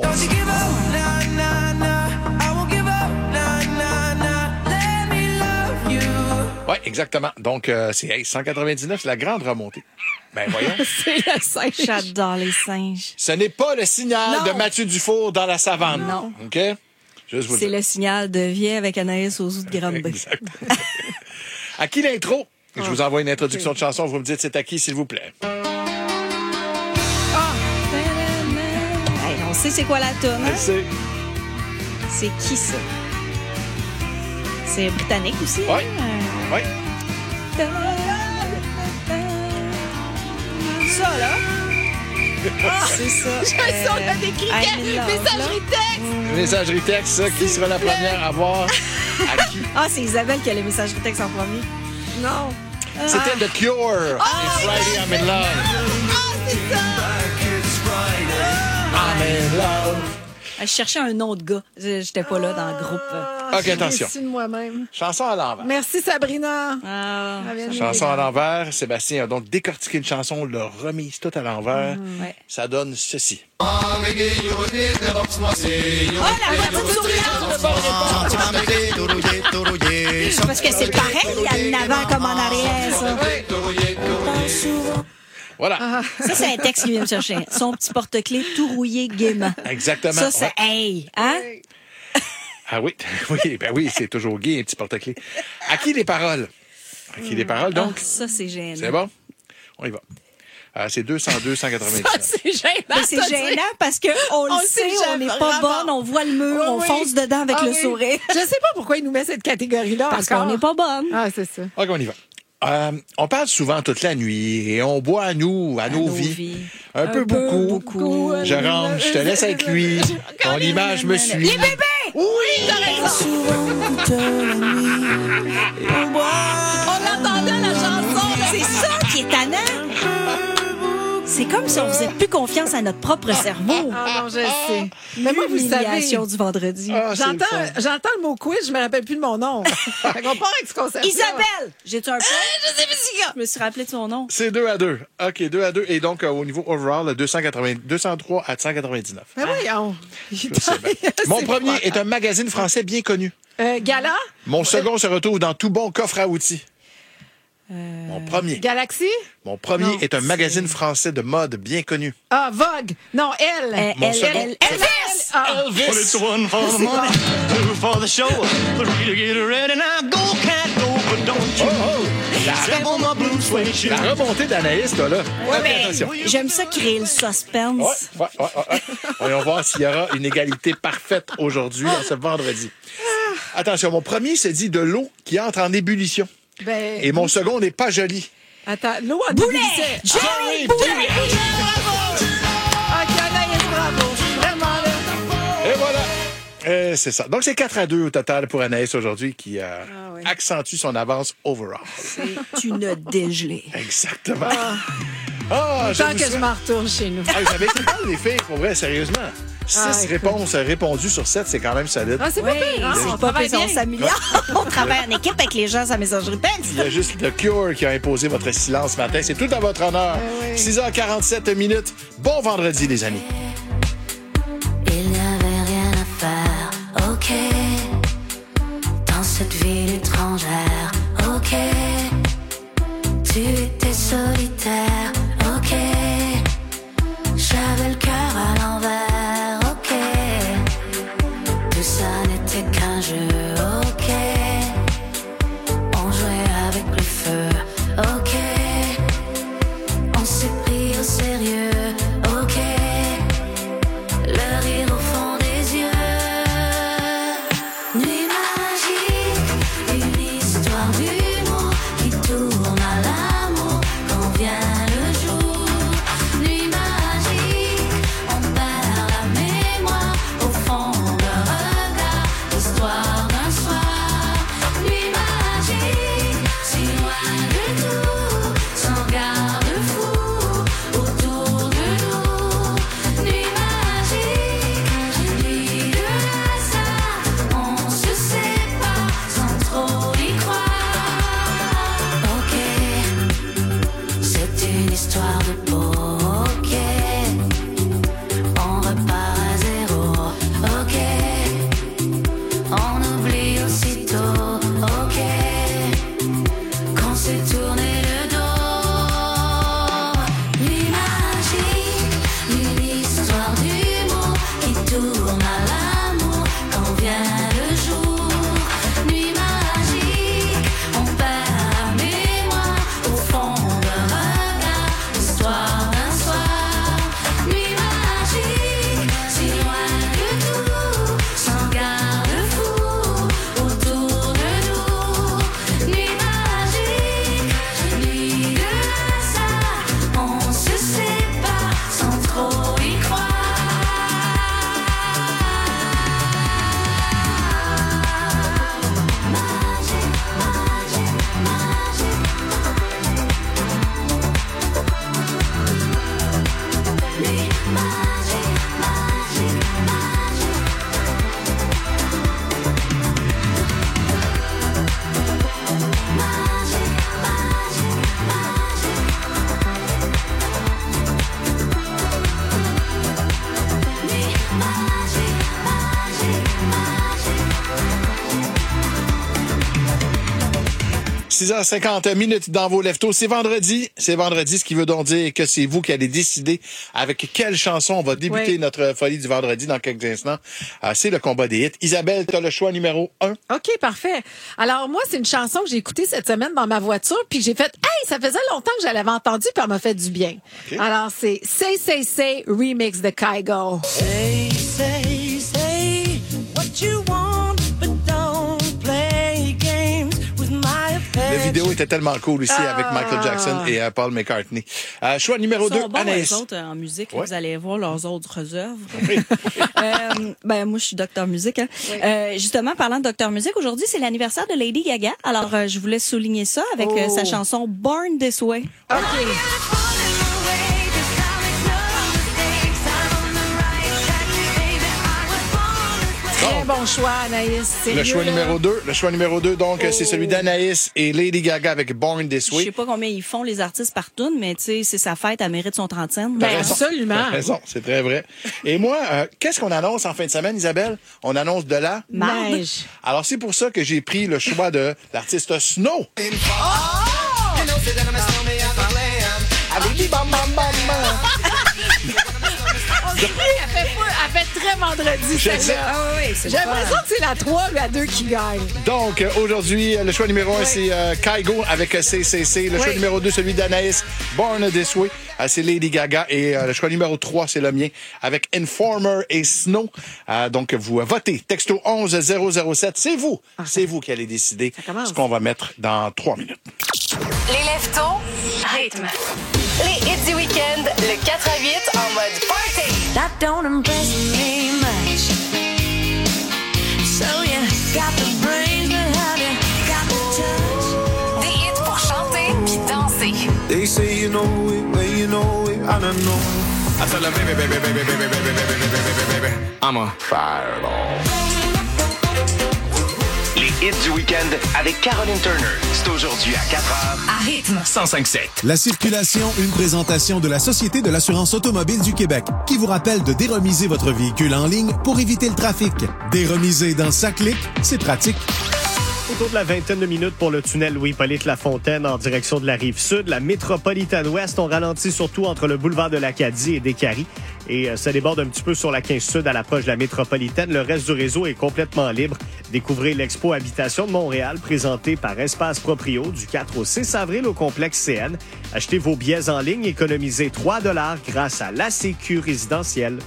Oui, exactement. Donc, c'est 199, c'est la grande remontée. Ben voyons. C'est le singe. J'adore les singes. Ce n'est pas le signal de Mathieu Dufour dans la savane. Non. OK? Juste vous C'est dire. le signal de viens avec Anaïs aux de Granby. Exactement. À qui l'intro? Je vous envoie une introduction de chanson. Vous me dites c'est à qui, s'il vous plaît. Hey, on sait c'est quoi la toune, hein? C'est qui, ça? C'est britannique aussi, Oui. hein? Oui. Ça, là? C'est ça. Je sens qu'on a des criquets. I'm in love, Messagerie texte. Messagerie texte, ça, qui sera la première à voir à qui? Ah, c'est Isabelle qui a les messageries texte en premier. Non. C'était The Cure. Et Friday, I'm in love. C'est ça. I'm in love. Je cherchais un nom de gars. J'étais pas là dans le groupe. OK, attention. Je suis déçue de moi-même. Chanson à l'envers. Merci, Sabrina. Chanson à l'envers. Sébastien a donc décortiqué une chanson, l'a remise toute à l'envers. Ouais. Ça donne ceci. Oh, la voiture souriante! Parce que c'est pareil, en avant comme en arrière, ça. Voilà. Ça, c'est un texte qui vient me chercher. Son petit porte-clés tout rouillé gaiement. Exactement. Ça, c'est hey, hein? Ah oui, oui, c'est toujours gay, un petit porte-clés. À qui les paroles? À qui les paroles, donc? Ah, ça, c'est gênant. C'est bon? On y va. C'est 202, 199. Ça, c'est gênant. Mais c'est gênant parce qu'on le sait, on n'est pas bonne, on voit le mur, on fonce dedans avec le sourire. Je sais pas pourquoi il nous met cette catégorie-là. Parce qu'on n'est pas bonne. Ah, c'est ça. OK, on y va. On parle souvent toute la nuit et on boit à nos vies. Un peu beaucoup. Je rentre, je te laisse avec lui. Ton image me suit. Les bébés! Oui, t'as raison. On entendait la chanson. C'est ça qui est tannant. C'est comme si on faisait plus confiance à notre propre cerveau. Ah non, je sais. Mais moi, vous savez. L'humiliation du vendredi. J'entends le mot quiz, je me rappelle plus de mon nom. Fait qu'on part avec ce concept. Isabelle! J'ai-tu un peu? Je sais plus Je me suis rappelé de son nom. C'est 2-2. OK, 2-2. Et donc, au niveau overall, 203 à 199. Mais voyons. Mon premier est un magazine français bien connu. Gala? Mon second se retrouve dans tout bon coffre à outils. Mon premier. Galaxy? Mon premier est un magazine français de mode bien connu. Ah, Vogue. Non, Elle. Mon second. Elvis. Ah. Elvis. Well, it's one for the money, two for the show. Three to get ready now. Go, cat, go, but don't you step on my blue suede shoe. La remontée d'Anaïs, toi, là. Ouais, OK, mais attention. j'aime ça créer le suspense. Ouais. Voyons voir s'il y aura une égalité parfaite aujourd'hui, ce vendredi. Attention, mon premier se dit de l'eau qui entre en ébullition. Ben, Et mon second n'est pas joli. attends, l'eau en Boulet! ébullition. Jerry Boulet! Bravo! OK, Anaïs, bravo. Vraiment, là. Et voilà. C'est ça. Donc, c'est 4-2 au total pour Anaïs aujourd'hui qui accentue son avance overall. C'est une dégelée. Exactement. Tant j'aime que ça. je m'en retourne chez nous. J'avais été bonne, les filles, pour vrai, sérieusement. 6 réponses répondues sur 7, c'est quand même solide. Ah, c'est pas pire, hein? C'est pas pire, on s'améliore. On travaille en équipe avec les gens à sa messagerie texte. Il y a juste The Cure qui a imposé votre silence ce matin. C'est tout à votre honneur. 6h47 minutes. Bon vendredi, les amis. Il n'y avait rien à faire, ok. Dans cette ville étrangère, ok. Tu étais solitaire, ok. J'avais le cœur à l'envers, ok. Tout ça n'était qu'un jeu, ok. On jouait avec le feu, ok. On s'est pris au sérieux, ok. Le rire au fond des yeux. Nuit magique, une histoire d'humour qui tourne à l'amour quand vient le jour. Nuit magique, on perd la mémoire au fond d'un regard. L'histoire d'un soir. 6h50 dans vos leftos. C'est vendredi, ce qui veut donc dire que c'est vous qui allez décider avec quelle chanson on va débuter notre folie du vendredi dans quelques instants. C'est le combat des hits. Isabelle, tu as le choix numéro 1. OK, parfait. Alors moi, c'est une chanson que j'ai écoutée cette semaine dans ma voiture, puis j'ai fait « Hey, ça faisait longtemps que je l'avais entendue, puis elle m'a fait du bien. Okay. » Alors c'est Say, Say, Say, remix de Kygo. Say, say, say what you want, but don't play games with my affection. La vidéo était tellement cool aussi avec Michael Jackson et Paul McCartney. Choix numéro 2, Anaïs. Les autres en musique, ouais. Vous allez voir leurs autres œuvres. Moi, je suis docteur musique. Hein. Oui. Justement, parlant de docteur musique, aujourd'hui, c'est l'anniversaire de Lady Gaga. Alors, je voulais souligner ça avec sa chanson Born This Way. OK. Très bon choix, Anaïs. Sérieux, le choix numéro 2, donc, c'est celui d'Anaïs et Lady Gaga avec Born This Way. Je sais pas combien ils font, les artistes, par tune, mais tu sais, c'est sa fête, elle mérite son trentaine. Ben, absolument. T'as raison, c'est très vrai. Et moi, qu'est-ce qu'on annonce en fin de semaine, Isabelle? On annonce de la neige. Alors, c'est pour ça que j'ai pris le choix de l'artiste Snow. Elle fait très vendredi. J'ai l'impression que c'est la 3 ou la 2 qui gagne. Donc, aujourd'hui, le choix numéro 1, c'est Kygo avec CCC. Le choix numéro 2, celui d'Anaïs, Born This Way. C'est Lady Gaga. Et le choix numéro 3, c'est le mien, avec Informer et Snow. Donc, vous votez. Texto 11007. C'est vous. C'est vous qui allez décider ce qu'on va mettre dans 3 minutes. Les leftos, rythme. Les hits du week-end, le 4 à 8 en mode party. That don't impress me much. So you got the brains, but have you got the touch? Des hits pour chanter puis danser. They say you know it, but you know it, I don't know. I tell her, baby, I'm a fireball. Les hits du week-end avec Caroline Turner. C'est aujourd'hui à 4h à rythme 105.7. La circulation, une présentation de la Société de l'assurance automobile du Québec, qui vous rappelle de déremiser votre véhicule en ligne pour éviter le trafic. Déremiser dans sa clique, c'est pratique. Autour de la vingtaine de minutes pour le tunnel Louis-Hippolyte Lafontaine en direction de la Rive-Sud. La métropolitaine ouest, on ralentit surtout entre le boulevard de l'Acadie et Décarie. Et ça déborde un petit peu sur la 15 Sud à l'approche de la métropolitaine. Le reste du réseau est complètement libre. Découvrez l'Expo Habitation de Montréal, présentée par Espace Proprio du 4 au 6 avril au complexe CN. Achetez vos billets en ligne, économisez 3 $ grâce à l'ACQ résidentielle.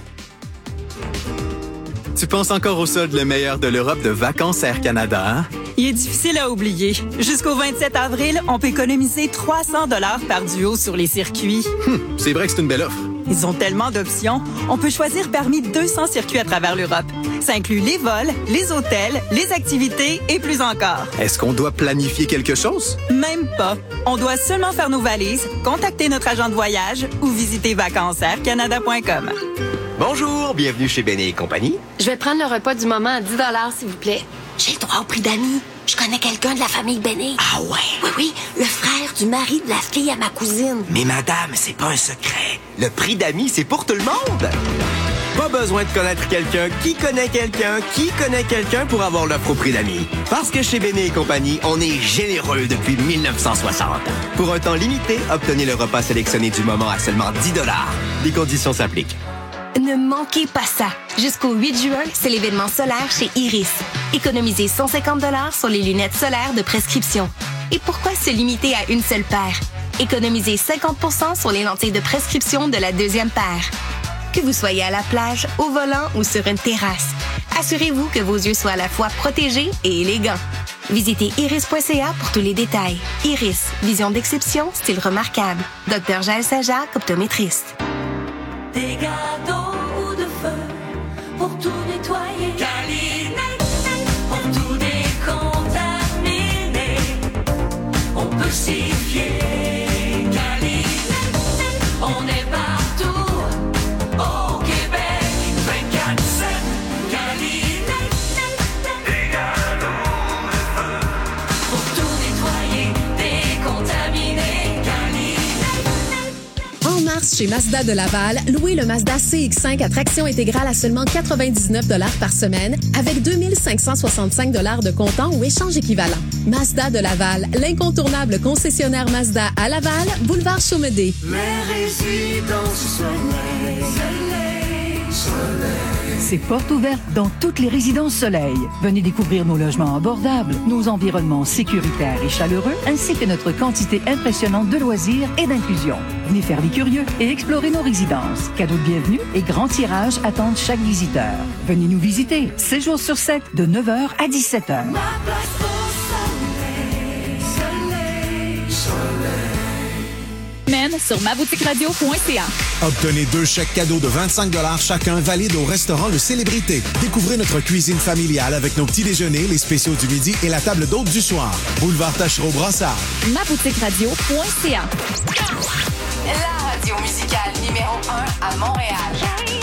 Tu penses encore au solde le meilleur de l'Europe de Vacances Air Canada, hein? Il est difficile à oublier. Jusqu'au 27 avril, on peut économiser 300 $ par duo sur les circuits. C'est vrai que c'est une belle offre. Ils ont tellement d'options. On peut choisir parmi 200 circuits à travers l'Europe. Ça inclut les vols, les hôtels, les activités et plus encore. Est-ce qu'on doit planifier quelque chose? Même pas. On doit seulement faire nos valises, contacter notre agent de voyage ou visiter vacancesaircanada.com. Bonjour, bienvenue chez Béné et compagnie. Je vais prendre le repas du moment à 10 $, s'il vous plaît. J'ai le droit au prix d'amis. Je connais quelqu'un de la famille Béné. Ah ouais? Oui, le frère du mari de la fille à ma cousine. Mais madame, c'est pas un secret. Le prix d'amis, c'est pour tout le monde. Pas besoin de connaître quelqu'un qui connaît quelqu'un qui connaît quelqu'un pour avoir l'offre au prix d'amis. Parce que chez Béné et compagnie, on est généreux depuis 1960. Pour un temps limité, obtenez le repas sélectionné du moment à seulement 10 $. Les conditions s'appliquent. Ne manquez pas ça. Jusqu'au 8 juin, c'est l'événement solaire chez Iris. Économisez 150 $ sur les lunettes solaires de prescription. Et pourquoi se limiter à une seule paire? Économisez 50 % sur les lentilles de prescription de la deuxième paire. Que vous soyez à la plage, au volant ou sur une terrasse, assurez-vous que vos yeux soient à la fois protégés et élégants. Visitez iris.ca pour tous les détails. Iris, vision d'exception, style remarquable. Dr Jaël Saint-Jacques, optométriste. Des gâteaux de feu pour tout nettoyer. Pour tout décontaminer. On peut s'y fier. On est partout au Québec. 24/7. Des gâteaux de feu pour tout nettoyer, décontaminer. En mars, chez Mazda de Laval, louez le Mazda CX-5 à traction intégrale à seulement 99 $ par semaine avec 2565 $ de comptant ou échange équivalent. Mazda de Laval, l'incontournable concessionnaire Mazda à Laval, boulevard Chaumedet. Les résidences soleil. C'est portes ouvertes dans toutes les résidences Soleil. Venez découvrir nos logements abordables, nos environnements sécuritaires et chaleureux, ainsi que notre quantité impressionnante de loisirs et d'inclusion. Venez faire les curieux et explorer nos résidences. Cadeaux de bienvenue et grands tirages attendent chaque visiteur. Venez nous visiter 7 jours sur 7, de 9h à 17h. Sur maboutique-radio.ca. Obtenez 2 chèques cadeaux de 25 $ chacun valides au restaurant Le Célébrité. Découvrez notre cuisine familiale avec nos petits déjeuners, les spéciaux du midi et la table d'hôte du soir. Boulevard Tachereau-Brossard. maboutique-radio.ca. La radio musicale numéro 1 à Montréal.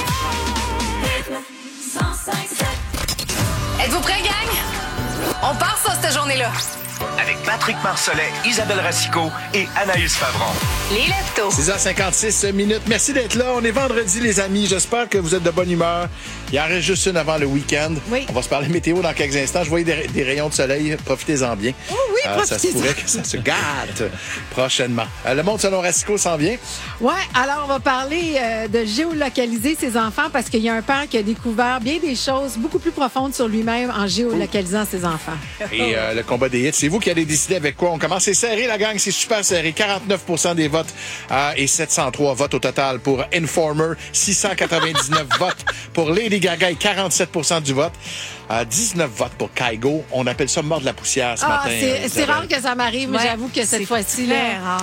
Êtes-vous prêts, gang? On part ça, cette journée-là. Avec Patrick Marcellet, Isabelle Racicot et Anaïs Favron. Les Leptos. 6h56. Merci d'être là. On est vendredi, les amis. J'espère que vous êtes de bonne humeur. Il en reste juste une avant le week-end. Oui. On va se parler météo dans quelques instants. Je voyais des rayons de soleil. Profitez-en bien. Oh oui, profitez-en. Ça se pourrait que ça se gâte prochainement. Le monde selon Racicot s'en vient. Ouais, alors on va parler de géolocaliser ses enfants parce qu'il y a un père qui a découvert bien des choses beaucoup plus profondes sur lui-même en géolocalisant ses enfants. Et le combat des hits, c'est vous qui allez décider avec quoi on commence. C'est serré, la gang, c'est super serré. 49 % des votes et 703 votes au total pour Informer. 699 votes pour Lady Gaga et 47 % du vote. 19 votes pour Kygo. On appelle ça mort de la poussière ce matin. C'est rare que ça m'arrive, mais j'avoue que cette fois-ci, là,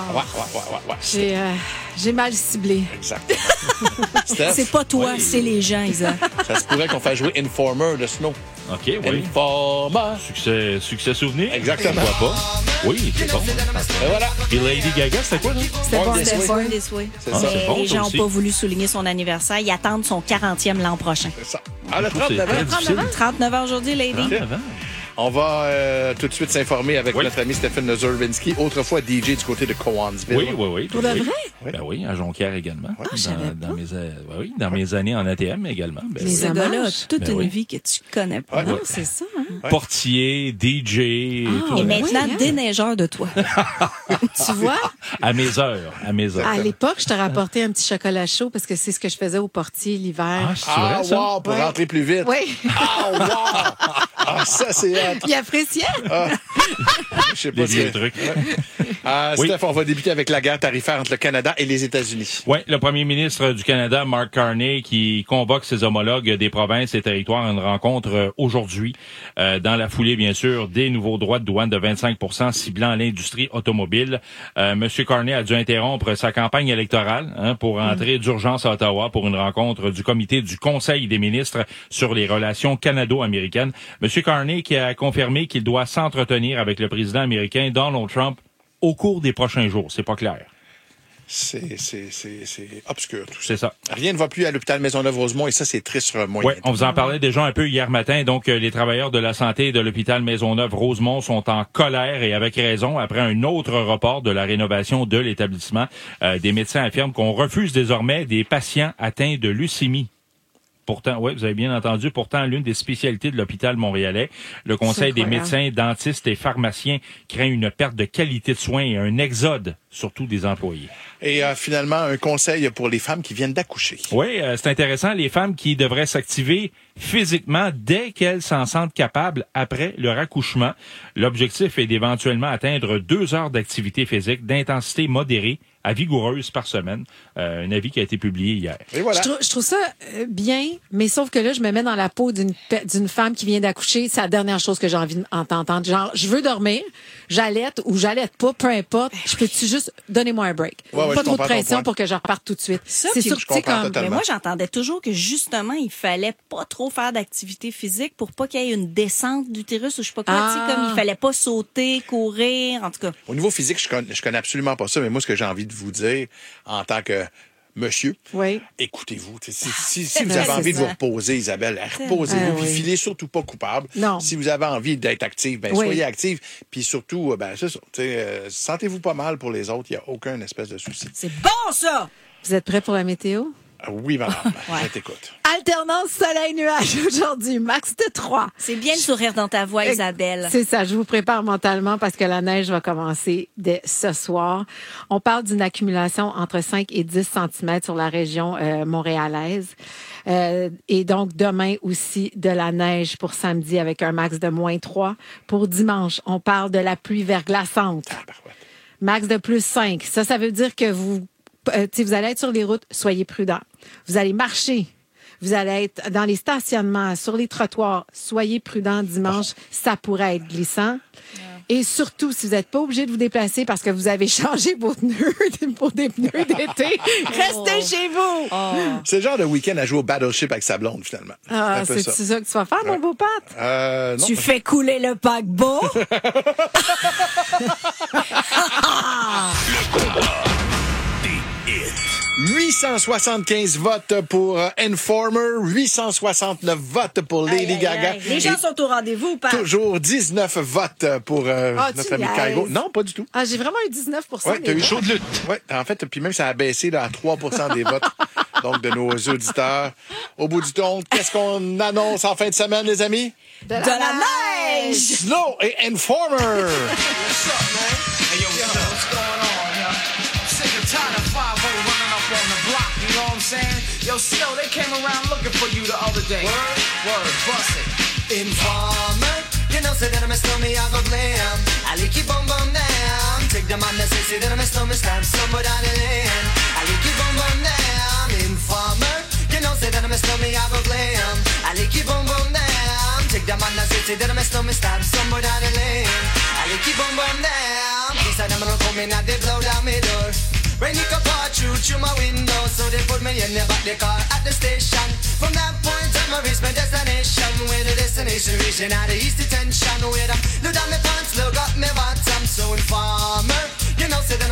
j'ai mal ciblé. Exactement. C'est pas toi, c'est les gens, Isa. Ça se pourrait qu'on fasse jouer Informer de Snow. OK, oui. Informer. Succès souvenir. Exactement. Pourquoi pas? Oui, c'est bon. Et voilà. Et Lady Gaga, c'était quoi, là? C'était Born This Way. C'est ça. Mais les gens n'ont pas voulu souligner son anniversaire. Ils attendent son 40e l'an prochain. C'est ça. Ah, le 39 ans. 39 ans aujourd'hui, Lady. On va tout de suite s'informer avec notre ami Stéphane Zurwinski, autrefois DJ du côté de Cowansville. Oui. Pour de vrai? Ben oui, à Jonquière également. Ouais, dans mes années en ATM également. Ben Ce gars-là a toute une vie que tu connais pas. Non, c'est ça. Hein? Portier, DJ et tout. Et maintenant, déneigeur de toi. Tu vois? À mes heures. À l'époque, je te rapportais un petit chocolat chaud parce que c'est ce que je faisais au portier l'hiver. Ah, wow, pour rentrer plus vite. Oui. Ah, wow! Ah, ça, c'est... Il appréciait. Je sais pas des vieux trucs. Steph, on va débuter avec la guerre tarifaire entre le Canada et les États-Unis. Oui, le premier ministre du Canada, Mark Carney, qui convoque ses homologues des provinces et territoires à une rencontre aujourd'hui. Dans la foulée, bien sûr, des nouveaux droits de douane de 25 % ciblant l'industrie automobile. Monsieur Carney a dû interrompre sa campagne électorale pour entrer d'urgence à Ottawa pour une rencontre du comité du Conseil des ministres sur les relations canado-américaines. Monsieur Carney qui a confirmé qu'il doit s'entretenir avec le président américain Donald Trump au cours des prochains jours. C'est pas clair. C'est obscur, tout ça. C'est ça. Rien ne va plus à l'hôpital Maisonneuve-Rosemont et ça, c'est triste sur un moyen. Oui, on vous en parlait déjà un peu hier matin. Donc, les travailleurs de la santé de l'hôpital Maisonneuve-Rosemont sont en colère et avec raison après un autre report de la rénovation de l'établissement. Des médecins affirment qu'on refuse désormais des patients atteints de leucémie. Pourtant, oui, vous avez bien entendu, pourtant, l'une des spécialités de l'hôpital montréalais, le Conseil des médecins, dentistes et pharmaciens craint une perte de qualité de soins et un exode, surtout des employés. Et finalement, un conseil pour les femmes qui viennent d'accoucher. Oui, c'est intéressant, les femmes qui devraient s'activer physiquement dès qu'elles s'en sentent capables après leur accouchement. L'objectif est d'éventuellement atteindre 2 heures d'activité physique d'intensité modérée à vigoureuse par semaine. Un avis qui a été publié hier. Et voilà. Je trouve ça bien, mais sauf que là, je me mets dans la peau d'une femme qui vient d'accoucher. C'est la dernière chose que j'ai envie d'entendre. Genre, je veux dormir, j'allaite ou j'allaite pas, peu importe. Je peux-tu juste, donnez-moi un break. Ouais, pas trop de pression pour que je reparte tout de suite. C'est sûr, mais moi, j'entendais toujours que justement, il fallait pas trop faire d'activité physique pour pas qu'il y ait une descente d'utérus ou je sais pas quoi. Tu sais, comme il fallait pas sauter, courir, en tout cas. Au niveau physique, je connais absolument pas ça, mais moi, ce que j'ai envie de vous dire en tant que monsieur, écoutez-vous. Si vous avez envie de vous reposer, Isabelle, reposez-vous, puis filez surtout pas coupable. Non. Si vous avez envie d'être active, soyez active, puis surtout, c'est ça. Sentez-vous pas mal pour les autres, il n'y a aucun espèce de souci. C'est bon, ça! Vous êtes prêts pour la météo? Oui, madame. Je t'écoute. Alternance soleil-nuage aujourd'hui, max de 3. C'est bien le sourire dans ta voix, Isabelle. C'est ça, je vous prépare mentalement parce que la neige va commencer dès ce soir. On parle d'une accumulation entre 5 et 10 cm sur la région montréalaise. Et donc, demain aussi, de la neige pour samedi avec un max de moins 3. Pour dimanche, on parle de la pluie verglaçante. Max de plus 5. Ça veut dire que vous allez être sur les routes, soyez prudents. Vous allez marcher. Vous allez être dans les stationnements, sur les trottoirs. Soyez prudents dimanche. Ça pourrait être glissant. Et surtout, si vous n'êtes pas obligé de vous déplacer parce que vous avez changé vos pneus pour des pneus d'été, restez chez vous. C'est le genre de week-end à jouer au Battleship avec sa blonde, finalement. C'est ça que tu vas faire, mon beau Pat? Non. Tu fais couler le paquebot? Le combat des hits. 875 votes pour Informer, 869 votes pour Lady Gaga. Les gens sont au rendez-vous, Pat. Toujours 19 votes pour notre ami Kygo. Non, pas du tout. J'ai vraiment eu 19 ouais, t'as eu chaud de lutte. Ouais, en fait, puis même ça a baissé là, à 3 des votes donc de nos auditeurs. Au bout du compte, qu'est-ce qu'on annonce en fin de semaine, les amis? De la neige! Snow et Informer! Yo, Snow, they came around looking for you the other day. Word, bust it. Informer, you know, say that I'm a snowman, I go glam. I like keep on down. Take the man that say that I'm a snowman, stamp somebody down the lane. I like keep on down. Informer, you know, say that I'm a snowman, I go glam. I like keep on down. Take the man that say that I'm a snowman, stamp somebody down the lane. I like keep on down. These are them gonna come in and they blow down my door. Rain it could pour through my window, so they put me in the back the car at the station. From that point on, I reached my destination. Where the destination region out of East Detention. Where I look down my pants, look up my bottom. So Informer, you know, say that